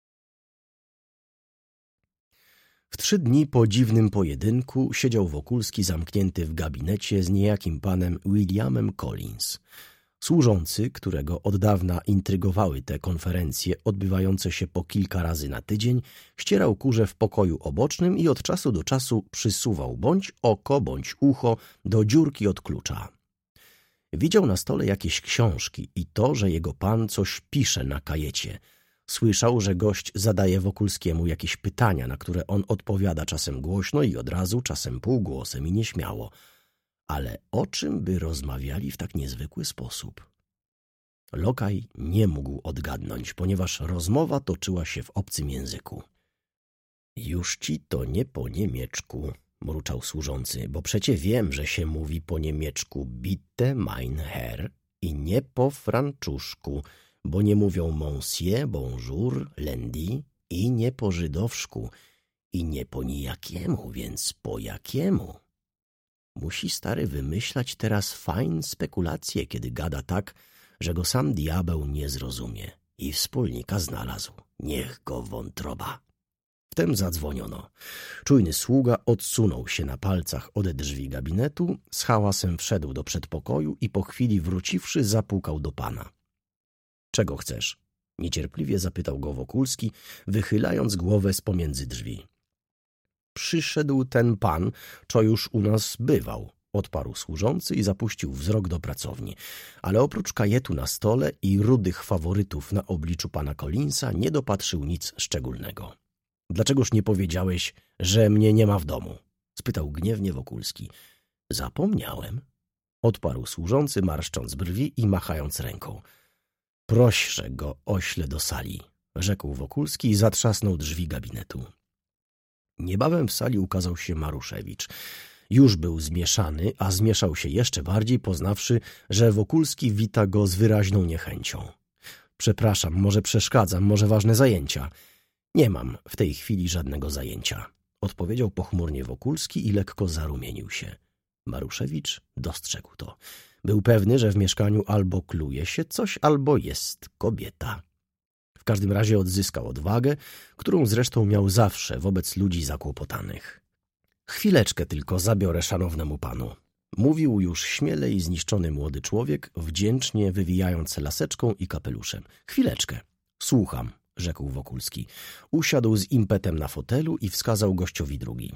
A: W 3 dni po dziwnym pojedynku siedział Wokulski zamknięty w gabinecie z niejakim panem Williamem Collins. Służący, którego od dawna intrygowały te konferencje odbywające się po kilka razy na tydzień, ścierał kurze w pokoju obocznym i od czasu do czasu przysuwał bądź oko, bądź ucho do dziurki od klucza. Widział na stole jakieś książki i to, że jego pan coś pisze na kajecie. Słyszał, że gość zadaje Wokulskiemu jakieś pytania, na które on odpowiada czasem głośno i od razu, czasem półgłosem i nieśmiało. Ale o czym by rozmawiali w tak niezwykły sposób? Lokaj nie mógł odgadnąć, ponieważ rozmowa toczyła się w obcym języku. Już ci to nie po niemieczku, mruczał służący, bo przecie wiem, że się mówi po niemieczku bitte mein Herr i nie po franczuszku, bo nie mówią monsieur, bonjour, lundi i nie po żydowszku i nie po nijakiemu, więc po jakiemu? Musi stary wymyślać teraz fajne spekulacje, kiedy gada tak, że go sam diabeł nie zrozumie. I wspólnika znalazł. Niech go wątroba. Wtem zadzwoniono. Czujny sługa odsunął się na palcach ode drzwi gabinetu, z hałasem wszedł do przedpokoju i po chwili wróciwszy zapukał do pana. — Czego chcesz? — niecierpliwie zapytał go Wokulski, wychylając głowę z pomiędzy drzwi. — Przyszedł ten pan, co już u nas bywał — odparł służący i zapuścił wzrok do pracowni. Ale oprócz kajetu na stole i rudych faworytów na obliczu pana Collinsa nie dopatrzył nic szczególnego. — Dlaczegoż nie powiedziałeś, że mnie nie ma w domu? — spytał gniewnie Wokulski. — Zapomniałem — odparł służący, marszcząc brwi i machając ręką. — Proszę go, ośle, do sali — rzekł Wokulski i zatrzasnął drzwi gabinetu. Niebawem w sali ukazał się Maruszewicz. Już był zmieszany, a zmieszał się jeszcze bardziej, poznawszy, że Wokulski wita go z wyraźną niechęcią. — Przepraszam, może przeszkadzam, może ważne zajęcia. — Nie mam w tej chwili żadnego zajęcia — odpowiedział pochmurnie Wokulski i lekko zarumienił się. Maruszewicz dostrzegł to. Był pewny, że w mieszkaniu albo kluje się coś, albo jest kobieta. W każdym razie odzyskał odwagę, którą zresztą miał zawsze wobec ludzi zakłopotanych. — Chwileczkę tylko zabiorę szanownemu panu — mówił już śmielej zniszczony młody człowiek, wdzięcznie wywijając laseczką i kapeluszem. — Chwileczkę. — Słucham — rzekł Wokulski. Usiadł z impetem na fotelu i wskazał gościowi drugi.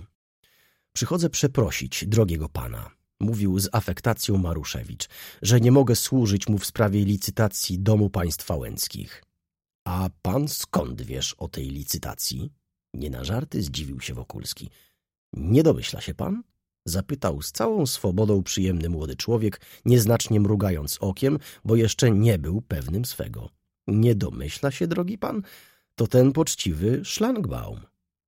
A: — Przychodzę przeprosić drogiego pana — mówił z afektacją Maruszewicz — że nie mogę służyć mu w sprawie licytacji domu państwa Łęckich. — A pan skąd wiesz o tej licytacji? Nie na żarty zdziwił się Wokulski. — Nie domyśla się pan? Zapytał z całą swobodą przyjemny młody człowiek, nieznacznie mrugając okiem, bo jeszcze nie był pewnym swego. — Nie domyśla się, drogi pan? To ten poczciwy Szlangbaum.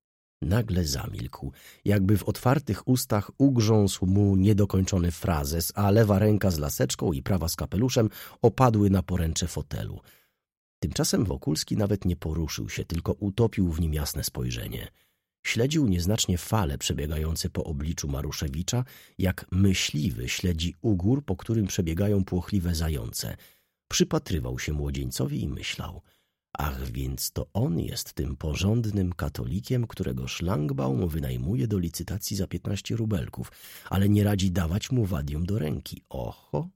A: Nagle zamilkł, jakby w otwartych ustach ugrząsł mu niedokończony frazes, a lewa ręka z laseczką i prawa z kapeluszem opadły na poręcze fotelu. Tymczasem Wokulski nawet nie poruszył się, tylko utopił w nim jasne spojrzenie. Śledził nieznacznie fale przebiegające po obliczu Maruszewicza, jak myśliwy śledzi ugór, po którym przebiegają płochliwe zające. Przypatrywał się młodzieńcowi i myślał: ach, więc to on jest tym porządnym katolikiem, którego Szlangbaum wynajmuje do licytacji za 15 rubelków, ale nie radzi dawać mu wadium do ręki. Oho!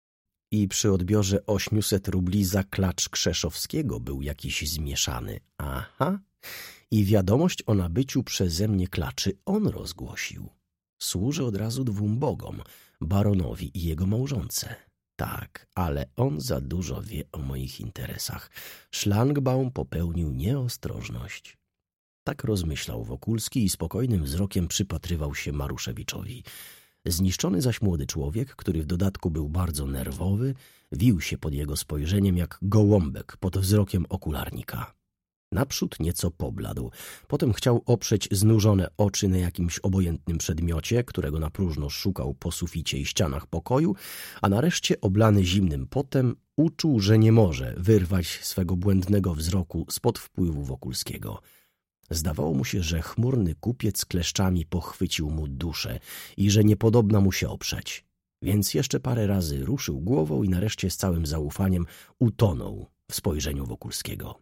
A: I przy odbiorze 800 rubli za klacz Krzeszowskiego był jakiś zmieszany. Aha! I wiadomość o nabyciu przeze mnie klaczy on rozgłosił. Służy od razu 2 bogom, baronowi i jego małżonce. Tak, ale on za dużo wie o moich interesach. Szlangbaum popełnił nieostrożność. Tak rozmyślał Wokulski i spokojnym wzrokiem przypatrywał się Maruszewiczowi. Zniszczony zaś młody człowiek, który w dodatku był bardzo nerwowy, wił się pod jego spojrzeniem jak gołąbek pod wzrokiem okularnika. Naprzód nieco pobladł, potem chciał oprzeć znużone oczy na jakimś obojętnym przedmiocie, którego na próżno szukał po suficie i ścianach pokoju, a nareszcie oblany zimnym potem uczuł, że nie może wyrwać swego błędnego wzroku spod wpływu Wokulskiego. Zdawało mu się, że chmurny kupiec kleszczami pochwycił mu duszę i że niepodobna mu się oprzeć. Więc jeszcze parę razy ruszył głową i nareszcie z całym zaufaniem utonął w spojrzeniu Wokulskiego.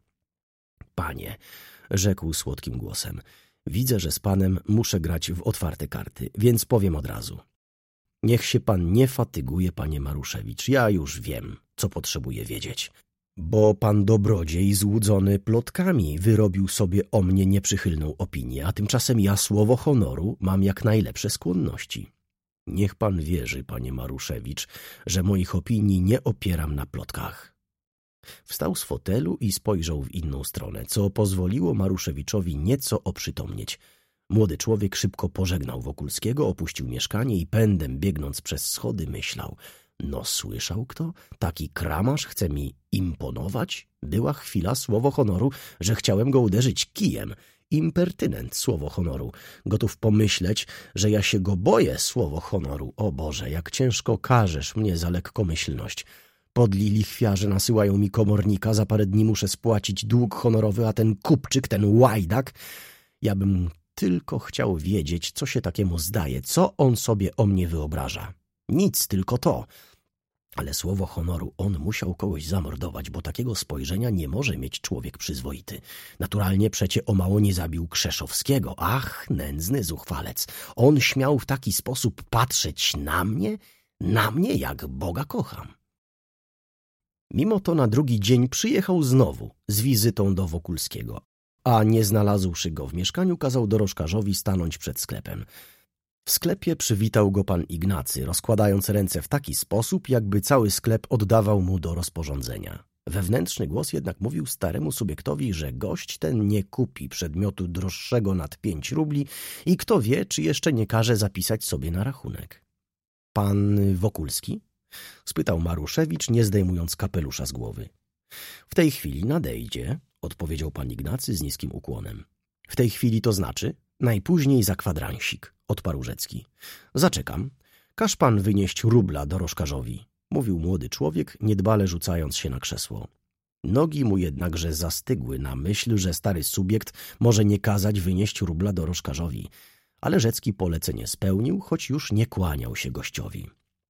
A: Panie, rzekł słodkim głosem, widzę, że z panem muszę grać w otwarte karty, więc powiem od razu. Niech się pan nie fatyguje, panie Maruszewicz, ja już wiem, co potrzebuję wiedzieć. Bo pan dobrodziej złudzony plotkami wyrobił sobie o mnie nieprzychylną opinię, a tymczasem ja słowo honoru mam jak najlepsze skłonności. Niech pan wierzy, panie Maruszewicz, że moich opinii nie opieram na plotkach. Wstał z fotelu i spojrzał w inną stronę, co pozwoliło Maruszewiczowi nieco oprzytomnieć. Młody człowiek szybko pożegnał Wokulskiego, opuścił mieszkanie i pędem biegnąc przez schody myślał: no słyszał kto? Taki kramarz chce mi imponować? Była chwila, słowo honoru, że chciałem go uderzyć kijem. Impertynent, słowo honoru. Gotów pomyśleć, że ja się go boję, słowo honoru. O Boże, jak ciężko karzesz mnie za lekkomyślność. Podli lichwiarze nasyłają mi komornika, za parę dni muszę spłacić dług honorowy, a ten kupczyk, ten łajdak... Ja bym tylko chciał wiedzieć, co się takiemu zdaje, co on sobie o mnie wyobraża. Nic, tylko to. Ale słowo honoru, on musiał kogoś zamordować, bo takiego spojrzenia nie może mieć człowiek przyzwoity. Naturalnie przecie o mało nie zabił Krzeszowskiego. Ach, nędzny zuchwalec. On śmiał w taki sposób patrzeć na mnie, jak Boga kocham. Mimo to na drugi dzień przyjechał znowu z wizytą do Wokulskiego, a nie znalazłszy go w mieszkaniu, kazał dorożkarzowi stanąć przed sklepem. W sklepie przywitał go pan Ignacy, rozkładając ręce w taki sposób, jakby cały sklep oddawał mu do rozporządzenia. Wewnętrzny głos jednak mówił staremu subiektowi, że gość ten nie kupi przedmiotu droższego nad 5 rubli i kto wie, czy jeszcze nie każe zapisać sobie na rachunek. — Pan Wokulski? — spytał Maruszewicz, nie zdejmując kapelusza z głowy. — W tej chwili nadejdzie — odpowiedział pan Ignacy z niskim ukłonem. — W tej chwili to znaczy? Najpóźniej za kwadransik — odparł Rzecki. — Zaczekam. Każ pan wynieść rubla dorożkarzowi — mówił młody człowiek, niedbale rzucając się na krzesło. Nogi mu jednakże zastygły na myśl, że stary subiekt może nie kazać wynieść rubla dorożkarzowi, ale Rzecki polecenie spełnił, choć już nie kłaniał się gościowi.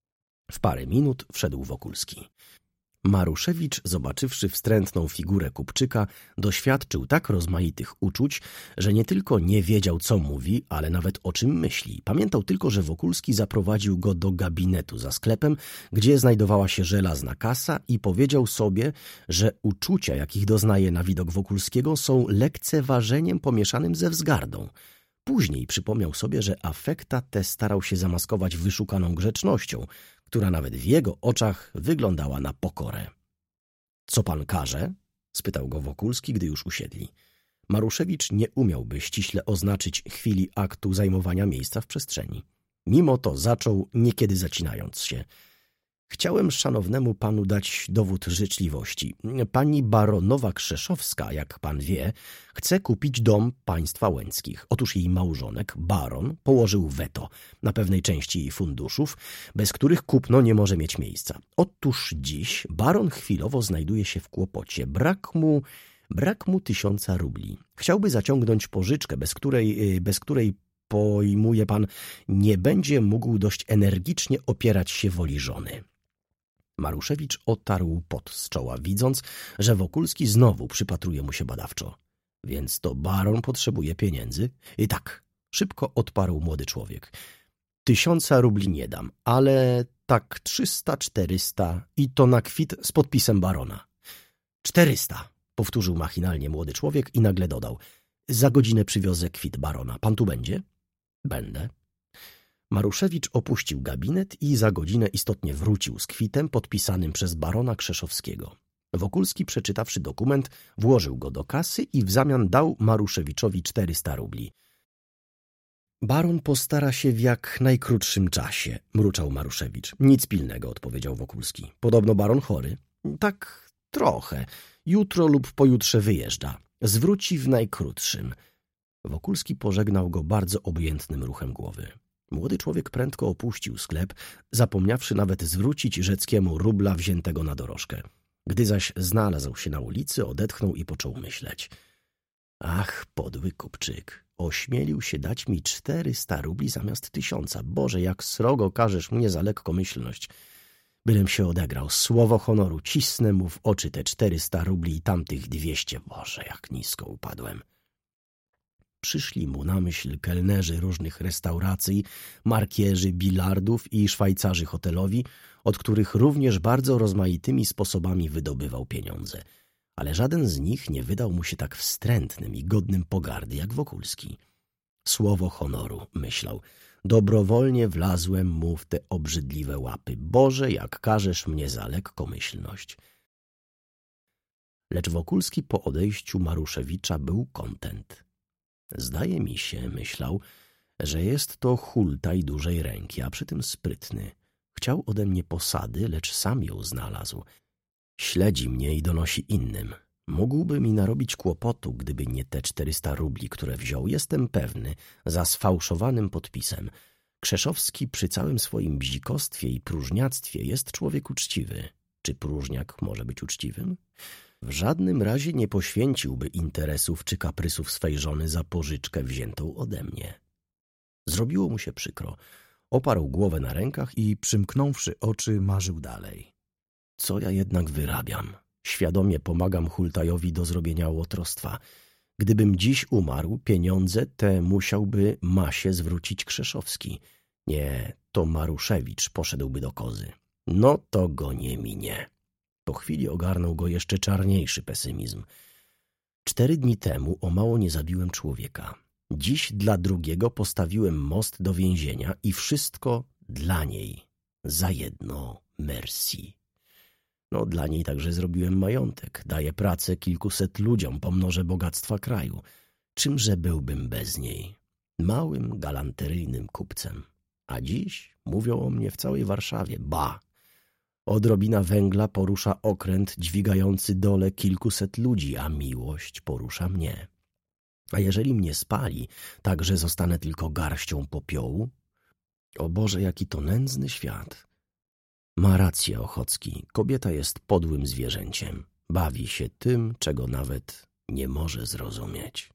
A: W parę minut wszedł Wokulski. Maruszewicz, zobaczywszy wstrętną figurę kupczyka, doświadczył tak rozmaitych uczuć, że nie tylko nie wiedział, co mówi, ale nawet o czym myśli. Pamiętał tylko, że Wokulski zaprowadził go do gabinetu za sklepem, gdzie znajdowała się żelazna kasa i powiedział sobie, że uczucia, jakich doznaje na widok Wokulskiego, są lekceważeniem pomieszanym ze wzgardą. Później przypomniał sobie, że afekta te starał się zamaskować wyszukaną grzecznością, która nawet w jego oczach wyglądała na pokorę. — Co pan każe? — spytał go Wokulski, gdy już usiedli. Maruszewicz nie umiałby ściśle oznaczyć chwili aktu zajmowania miejsca w przestrzeni. Mimo to zaczął, niekiedy zacinając się. Chciałem szanownemu panu dać dowód życzliwości. Pani baronowa Krzeszowska, jak pan wie, chce kupić dom państwa Łęckich. Otóż jej małżonek, baron, położył weto na pewnej części jej funduszów, bez których kupno nie może mieć miejsca. Otóż dziś baron chwilowo znajduje się w kłopocie. Brak mu 1000 rubli. Chciałby zaciągnąć pożyczkę, bez której pojmuje pan, nie będzie mógł dość energicznie opierać się woli żony. Maruszewicz otarł pot z czoła, widząc, że Wokulski znowu przypatruje mu się badawczo. — Więc to baron potrzebuje pieniędzy? — I tak, szybko odparł młody człowiek. 1000 rubli nie dam, ale tak 300, 400 i to na kwit z podpisem barona. 400, powtórzył machinalnie młody człowiek i nagle dodał. Za godzinę przywiozę kwit barona. Pan tu będzie? Będę. Maruszewicz opuścił gabinet i za godzinę istotnie wrócił z kwitem podpisanym przez barona Krzeszowskiego. Wokulski, przeczytawszy dokument, włożył go do kasy i w zamian dał Maruszewiczowi 400 rubli. Baron postara się w jak najkrótszym czasie, mruczał Maruszewicz. Nic pilnego, odpowiedział Wokulski. Podobno baron chory. Tak trochę. Jutro lub pojutrze wyjeżdża. Zwróci w najkrótszym. Wokulski pożegnał go bardzo obojętnym ruchem głowy. Młody człowiek prędko opuścił sklep, zapomniawszy nawet zwrócić Rzeckiemu rubla wziętego na dorożkę. Gdy zaś znalazł się na ulicy, odetchnął i począł myśleć. Ach, podły kupczyk, ośmielił się dać mi 400 rubli zamiast 1000. Boże, jak srogo każesz mnie za lekkomyślność. Bylem się odegrał, słowo honoru, cisnę mu w oczy te 400 rubli i tamtych 200. Boże, jak nisko upadłem. Przyszli mu na myśl kelnerzy różnych restauracji, markierzy bilardów i szwajcarzy hotelowi, od których również bardzo rozmaitymi sposobami wydobywał pieniądze. Ale żaden z nich nie wydał mu się tak wstrętnym i godnym pogardy jak Wokulski. Słowo honoru, myślał, dobrowolnie wlazłem mu w te obrzydliwe łapy. Boże, jak karzesz mnie za lekkomyślność. Lecz Wokulski po odejściu Maruszewicza był kontent. Zdaje mi się, myślał, że jest to hultaj dużej ręki, a przy tym sprytny. Chciał ode mnie posady, lecz sam ją znalazł. Śledzi mnie i donosi innym. Mógłby mi narobić kłopotu, gdyby nie te 400 rubli, które wziął, jestem pewny, za sfałszowanym podpisem. Krzeszowski przy całym swoim bzikostwie i próżniactwie jest człowiek uczciwy. Czy próżniak może być uczciwym? W żadnym razie nie poświęciłby interesów czy kaprysów swej żony za pożyczkę wziętą ode mnie. Zrobiło mu się przykro. Oparł głowę na rękach i przymknąwszy oczy, marzył dalej. Co ja jednak wyrabiam? Świadomie pomagam hultajowi do zrobienia łotrostwa. Gdybym dziś umarł, pieniądze te musiałby Masie zwrócić Krzeszowski. Nie, to Maruszewicz poszedłby do kozy. No to go nie minie. Po chwili ogarnął go jeszcze czarniejszy pesymizm. 4 dni temu o mało nie zabiłem człowieka. Dziś dla drugiego postawiłem most do więzienia i wszystko dla niej. Za jedno merci. No dla niej także zrobiłem majątek. Daję pracę kilkuset ludziom, pomnożę bogactwa kraju. Czymże byłbym bez niej? Małym, galanteryjnym kupcem. A dziś mówią o mnie w całej Warszawie. Ba! Odrobina węgla porusza okręt dźwigający dole kilkuset ludzi, a miłość porusza mnie. A jeżeli mnie spali, tak że zostanę tylko garścią popiołu? O Boże, jaki to nędzny świat! Ma rację Ochocki, kobieta jest podłym zwierzęciem. Bawi się tym, czego nawet nie może zrozumieć.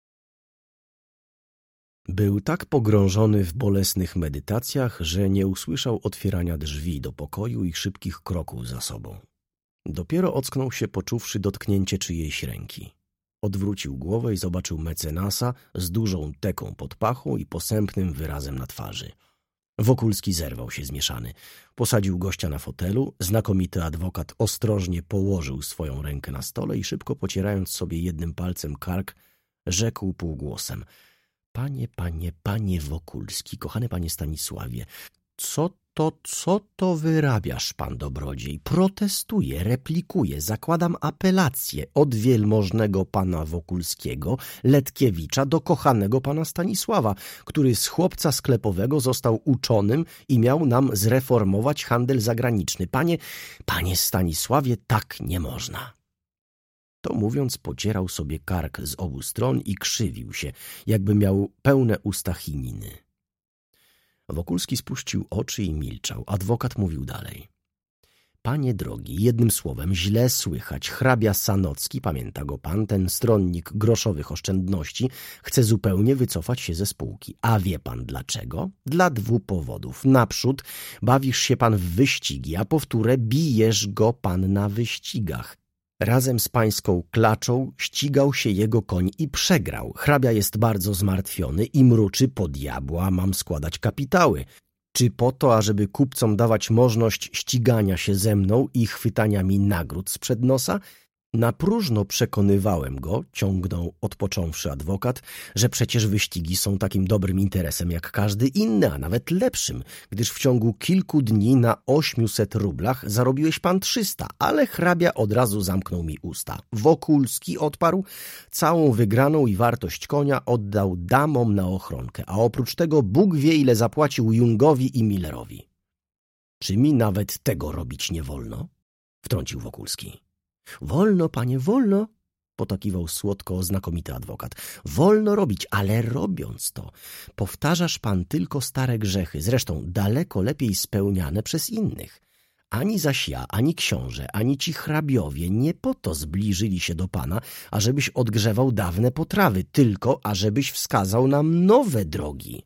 A: Był tak pogrążony w bolesnych medytacjach, że nie usłyszał otwierania drzwi do pokoju i szybkich kroków za sobą. Dopiero ocknął się, poczuwszy dotknięcie czyjejś ręki. Odwrócił głowę i zobaczył mecenasa z dużą teką pod pachą i posępnym wyrazem na twarzy. Wokulski zerwał się zmieszany. Posadził gościa na fotelu, znakomity adwokat ostrożnie położył swoją rękę na stole i szybko pocierając sobie jednym palcem kark, rzekł półgłosem: Panie Wokulski, kochany panie Stanisławie, co to wyrabiasz, pan dobrodziej? Protestuję, replikuję, zakładam apelację od wielmożnego pana Wokulskiego, Letkiewicza, do kochanego pana Stanisława, który z chłopca sklepowego został uczonym i miał nam zreformować handel zagraniczny. Panie Stanisławie, tak nie można. To mówiąc, pocierał sobie kark z obu stron i krzywił się, jakby miał pełne usta chininy. Wokulski spuścił oczy i milczał. Adwokat mówił dalej. Panie drogi, jednym słowem, źle słychać. Hrabia Sanocki, pamięta go pan, ten stronnik groszowych oszczędności, chce zupełnie wycofać się ze spółki. A wie pan dlaczego? Dla 2 powodów. Naprzód bawisz się pan w wyścigi, a powtórę bijesz go pan na wyścigach. Razem z pańską klaczą ścigał się jego koń i przegrał. Hrabia jest bardzo zmartwiony i mruczy: po diabła mam składać kapitały. Czy po to, ażeby kupcom dawać możność ścigania się ze mną i chwytania mi nagród sprzed nosa? Na próżno przekonywałem go, ciągnął odpocząwszy adwokat, że przecież wyścigi są takim dobrym interesem jak każdy inny, a nawet lepszym, gdyż w ciągu kilku dni na 800 rublach zarobiłeś pan 300, ale hrabia od razu zamknął mi usta. Wokulski, odparł, całą wygraną i wartość konia oddał damom na ochronkę, a oprócz tego Bóg wie, ile zapłacił Jungowi i Millerowi. Czy mi nawet tego robić nie wolno? Wtrącił Wokulski. Wolno, panie, wolno, potakiwał słodko znakomity adwokat. Wolno robić, ale robiąc to, powtarzasz pan tylko stare grzechy, zresztą daleko lepiej spełniane przez innych. Ani zaś ja, ani książę, ani ci hrabiowie nie po to zbliżyli się do pana, ażebyś odgrzewał dawne potrawy, tylko ażebyś wskazał nam nowe drogi.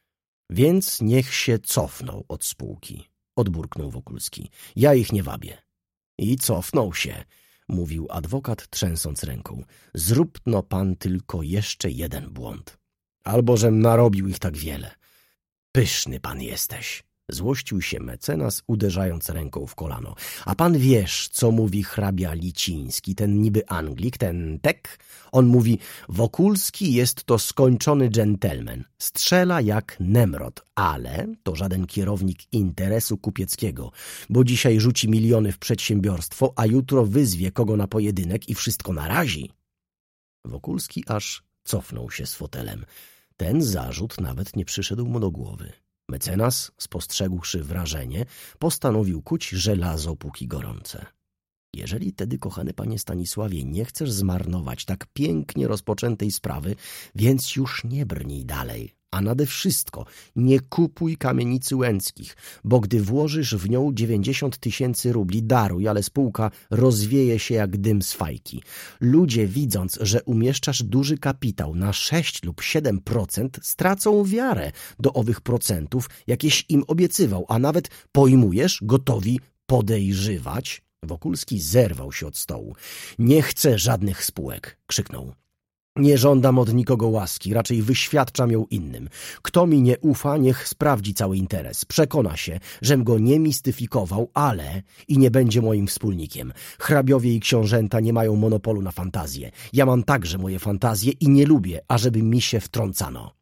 A: Więc niech się cofną od spółki, odburknął Wokulski. Ja ich nie wabię. I cofnął się, mówił adwokat, trzęsąc ręką. Zrób no pan tylko jeszcze jeden błąd. Albo żem narobił ich tak wiele. Pyszny pan jesteś. Złościł się mecenas, uderzając ręką w kolano. A pan wiesz, co mówi hrabia Liciński, ten niby Anglik, ten tek? On mówi, Wokulski jest to skończony dżentelmen. Strzela jak Nemrod, ale to żaden kierownik interesu kupieckiego, bo dzisiaj rzuci miliony w przedsiębiorstwo, a jutro wyzwie kogo na pojedynek i wszystko narazi. Wokulski aż cofnął się z fotelem. Ten zarzut nawet nie przyszedł mu do głowy. Mecenas, spostrzegłszy wrażenie, postanowił kuć żelazo póki gorące. Jeżeli tedy, kochany panie Stanisławie, nie chcesz zmarnować tak pięknie rozpoczętej sprawy, więc już nie brnij dalej. A nade wszystko nie kupuj kamienicy Łęckich, bo gdy włożysz w nią 90 000 rubli, daruj, ale spółka rozwieje się jak dym z fajki. Ludzie, widząc, że umieszczasz duży kapitał na 6 lub 7%, stracą wiarę do owych procentów, jakieś im obiecywał, a nawet pojmujesz, gotowi podejrzywać. Wokulski zerwał się od stołu. Nie chcę żadnych spółek, krzyknął. Nie żądam od nikogo łaski, raczej wyświadczam ją innym. Kto mi nie ufa, niech sprawdzi cały interes. Przekona się, żem go nie mistyfikował, ale i nie będzie moim wspólnikiem. Hrabiowie i książęta nie mają monopolu na fantazję. Ja mam także moje fantazje i nie lubię, ażeby mi się wtrącano.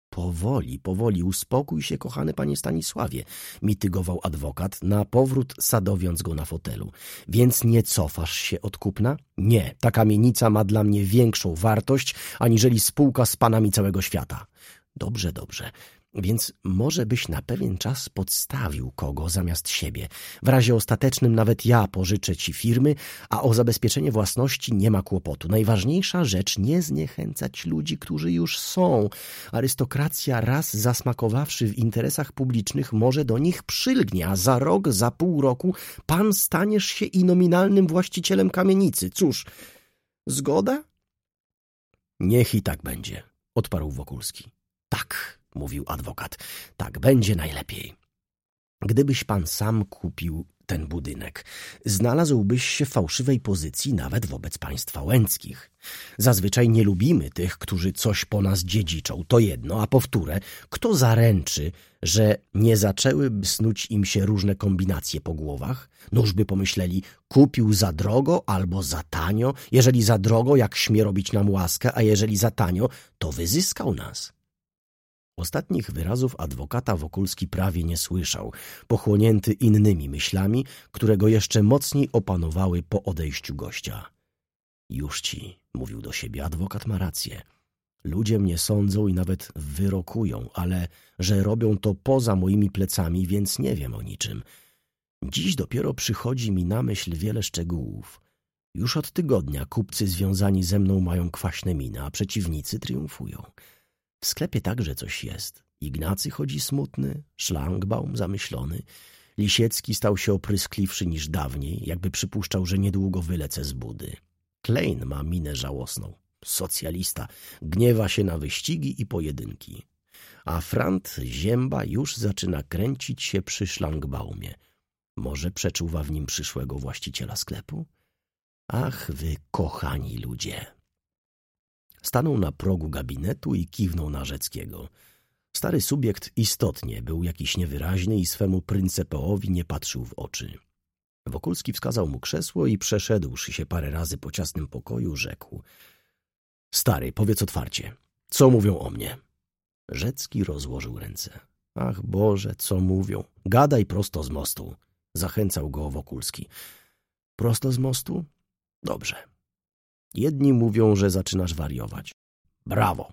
A: Powoli, uspokój się, kochany panie Stanisławie, mitygował adwokat, na powrót sadowiąc go na fotelu. Więc nie cofasz się od kupna? Nie, ta kamienica ma dla mnie większą wartość, aniżeli spółka z panami całego świata. Dobrze. Więc może byś na pewien czas podstawił kogo zamiast siebie. W razie ostatecznym nawet ja pożyczę ci firmy, a o zabezpieczenie własności nie ma kłopotu. Najważniejsza rzecz, nie zniechęcać ludzi, którzy już są. Arystokracja raz zasmakowawszy w interesach publicznych może do nich przylgnie, a za rok, za pół roku pan staniesz się i nominalnym właścicielem kamienicy. Cóż, zgoda? Niech i tak będzie, odparł Wokulski. Tak, mówił adwokat, tak będzie najlepiej. Gdybyś pan sam kupił ten budynek, znalazłbyś się w fałszywej pozycji nawet wobec państwa Łęckich. Zazwyczaj nie lubimy tych, którzy coś po nas dziedziczą, to jedno, a powtóre, kto zaręczy, że nie zaczęłyby snuć im się różne kombinacje po głowach? Nóż by pomyśleli, kupił za drogo albo za tanio, jeżeli za drogo, jak śmie robić nam łaskę, a jeżeli za tanio, to wyzyskał nas. Ostatnich wyrazów adwokata Wokulski prawie nie słyszał, pochłonięty innymi myślami, które go jeszcze mocniej opanowały po odejściu gościa. Już ci, mówił do siebie, adwokat ma rację. Ludzie mnie sądzą i nawet wyrokują, ale że robią to poza moimi plecami, więc nie wiem o niczym. Dziś dopiero przychodzi mi na myśl wiele szczegółów. Już od tygodnia kupcy związani ze mną mają kwaśne miny, a przeciwnicy triumfują. W sklepie także coś jest. Ignacy chodzi smutny, Szlangbaum zamyślony. Lisiecki stał się opryskliwszy niż dawniej, jakby przypuszczał, że niedługo wylecę z budy. Klein ma minę żałosną. Socjalista. Gniewa się na wyścigi i pojedynki. A Frant Zięba już zaczyna kręcić się przy Szlangbaumie. Może przeczuwa w nim przyszłego właściciela sklepu? Ach, wy kochani ludzie! Stanął na progu gabinetu i kiwnął na Rzeckiego. Stary subiekt istotnie był jakiś niewyraźny i swemu pryncepeowi nie patrzył w oczy. Wokulski wskazał mu krzesło i przeszedłszy się parę razy po ciasnym pokoju, rzekł: Stary, powiedz otwarcie, co mówią o mnie? Rzecki rozłożył ręce. Ach Boże, co mówią? Gadaj prosto z mostu, zachęcał go Wokulski. Prosto z mostu? Dobrze. Jedni mówią, że zaczynasz wariować. Brawo.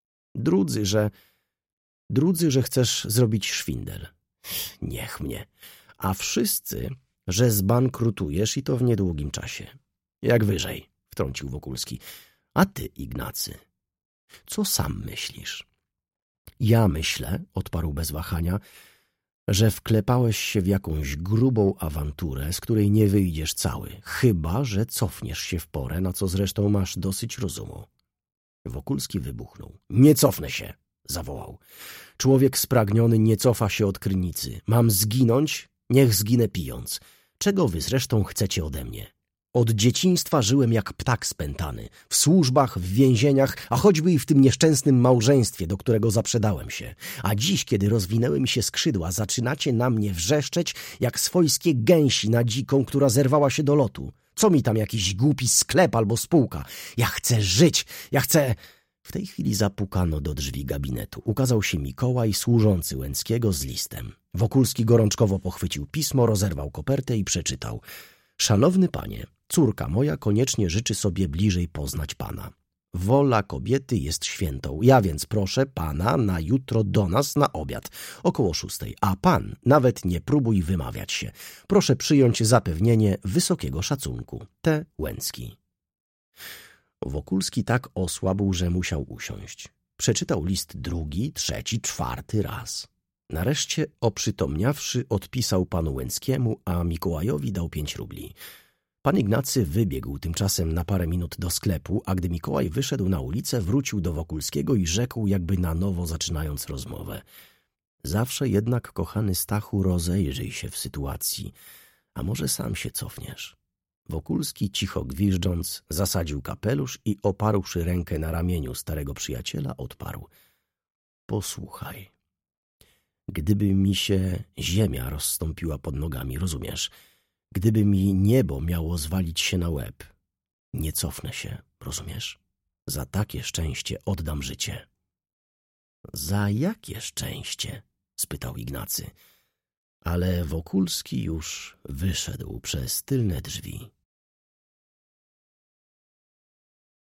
A: Drudzy, że chcesz zrobić szwindel. Niech mnie. A wszyscy, że zbankrutujesz i to w niedługim czasie. Jak wyżej, wtrącił Wokulski. A ty, Ignacy, co sam myślisz? Ja myślę, odparł bez wahania, że wklepałeś się w jakąś grubą awanturę, z której nie wyjdziesz cały, chyba że cofniesz się w porę, na co zresztą masz dosyć rozumu. Wokulski wybuchnął. Nie cofnę się, zawołał. Człowiek spragniony nie cofa się od krynicy. Mam zginąć? Niech zginę pijąc. Czego wy zresztą chcecie ode mnie? Od dzieciństwa żyłem jak ptak spętany, w służbach, w więzieniach, a choćby i w tym nieszczęsnym małżeństwie, do którego zaprzedałem się. A dziś, kiedy rozwinęły mi się skrzydła, zaczynacie na mnie wrzeszczeć jak swojskie gęsi na dziką, która zerwała się do lotu. Co mi tam jakiś głupi sklep albo spółka? Ja chcę żyć, ja chcę... W tej chwili zapukano do drzwi gabinetu. Ukazał się Mikołaj, służący Łęckiego z listem. Wokulski gorączkowo pochwycił pismo, rozerwał kopertę i przeczytał. Szanowny panie, córka moja koniecznie życzy sobie bliżej poznać pana. Wola kobiety jest świętą. Ja więc proszę pana na jutro do nas na obiad, około 6, a pan nawet nie próbuj wymawiać się. Proszę przyjąć zapewnienie wysokiego szacunku. T. Łęcki. Wokulski tak osłabł, że musiał usiąść. Przeczytał list drugi, trzeci, czwarty raz. Nareszcie, oprzytomniawszy, odpisał panu Łęckiemu, a Mikołajowi dał 5 rubli. Pan Ignacy wybiegł tymczasem na parę minut do sklepu, a gdy Mikołaj wyszedł na ulicę, wrócił do Wokulskiego i rzekł, jakby na nowo zaczynając rozmowę. Zawsze jednak, kochany Stachu, rozejrzyj się w sytuacji, a może sam się cofniesz. Wokulski, cicho gwiżdżąc, zasadził kapelusz i oparłszy rękę na ramieniu starego przyjaciela, odparł. Posłuchaj. Gdyby mi się ziemia rozstąpiła pod nogami, rozumiesz? Gdyby mi niebo miało zwalić się na łeb, nie cofnę się, rozumiesz? Za takie szczęście oddam życie. Za jakie szczęście? Spytał Ignacy. Ale Wokulski już wyszedł przez tylne drzwi.